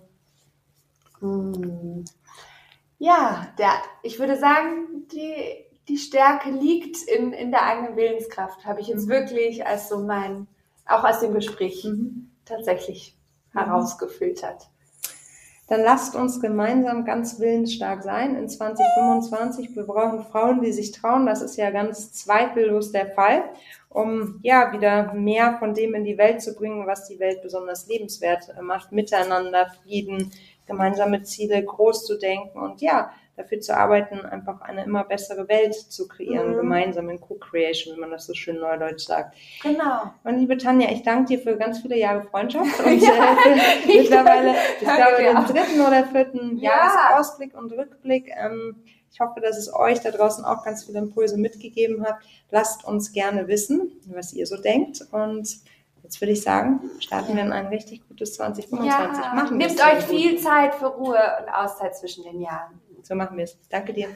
Ja, ich würde sagen, die Stärke liegt in der eigenen Willenskraft, habe ich jetzt wirklich als so auch aus dem Gespräch tatsächlich herausgefiltert. Dann lasst uns gemeinsam ganz willensstark sein in 2025. Wir brauchen Frauen, die sich trauen. Das ist ja ganz zweifellos der Fall, um wieder mehr von dem in die Welt zu bringen, was die Welt besonders lebenswert macht. Miteinander, Frieden, gemeinsame Ziele groß zu denken und dafür zu arbeiten, einfach eine immer bessere Welt zu kreieren, gemeinsam in Co-Creation, wie man das so schön neudeutsch sagt. Genau. Und liebe Tanja, ich danke dir für ganz viele Jahre Freundschaft und mittlerweile, ich glaube, den 3. oder 4. Jahresausblick und Rückblick. Ich hoffe, dass es euch da draußen auch ganz viele Impulse mitgegeben hat. Lasst uns gerne wissen, was ihr so denkt, und jetzt würde ich sagen, starten wir in ein richtig gutes 2025. Nehmt euch viel Zeit für Ruhe und Auszeit zwischen den Jahren. So machen wir es. Danke dir.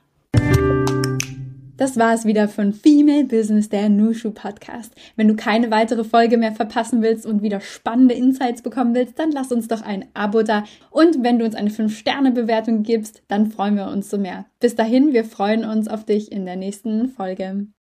Das war es wieder von Female Business, der Nushu Podcast. Wenn du keine weitere Folge mehr verpassen willst und wieder spannende Insights bekommen willst, dann lass uns doch ein Abo da. Und wenn du uns eine 5-Sterne-Bewertung gibst, dann freuen wir uns so mehr. Bis dahin, wir freuen uns auf dich in der nächsten Folge.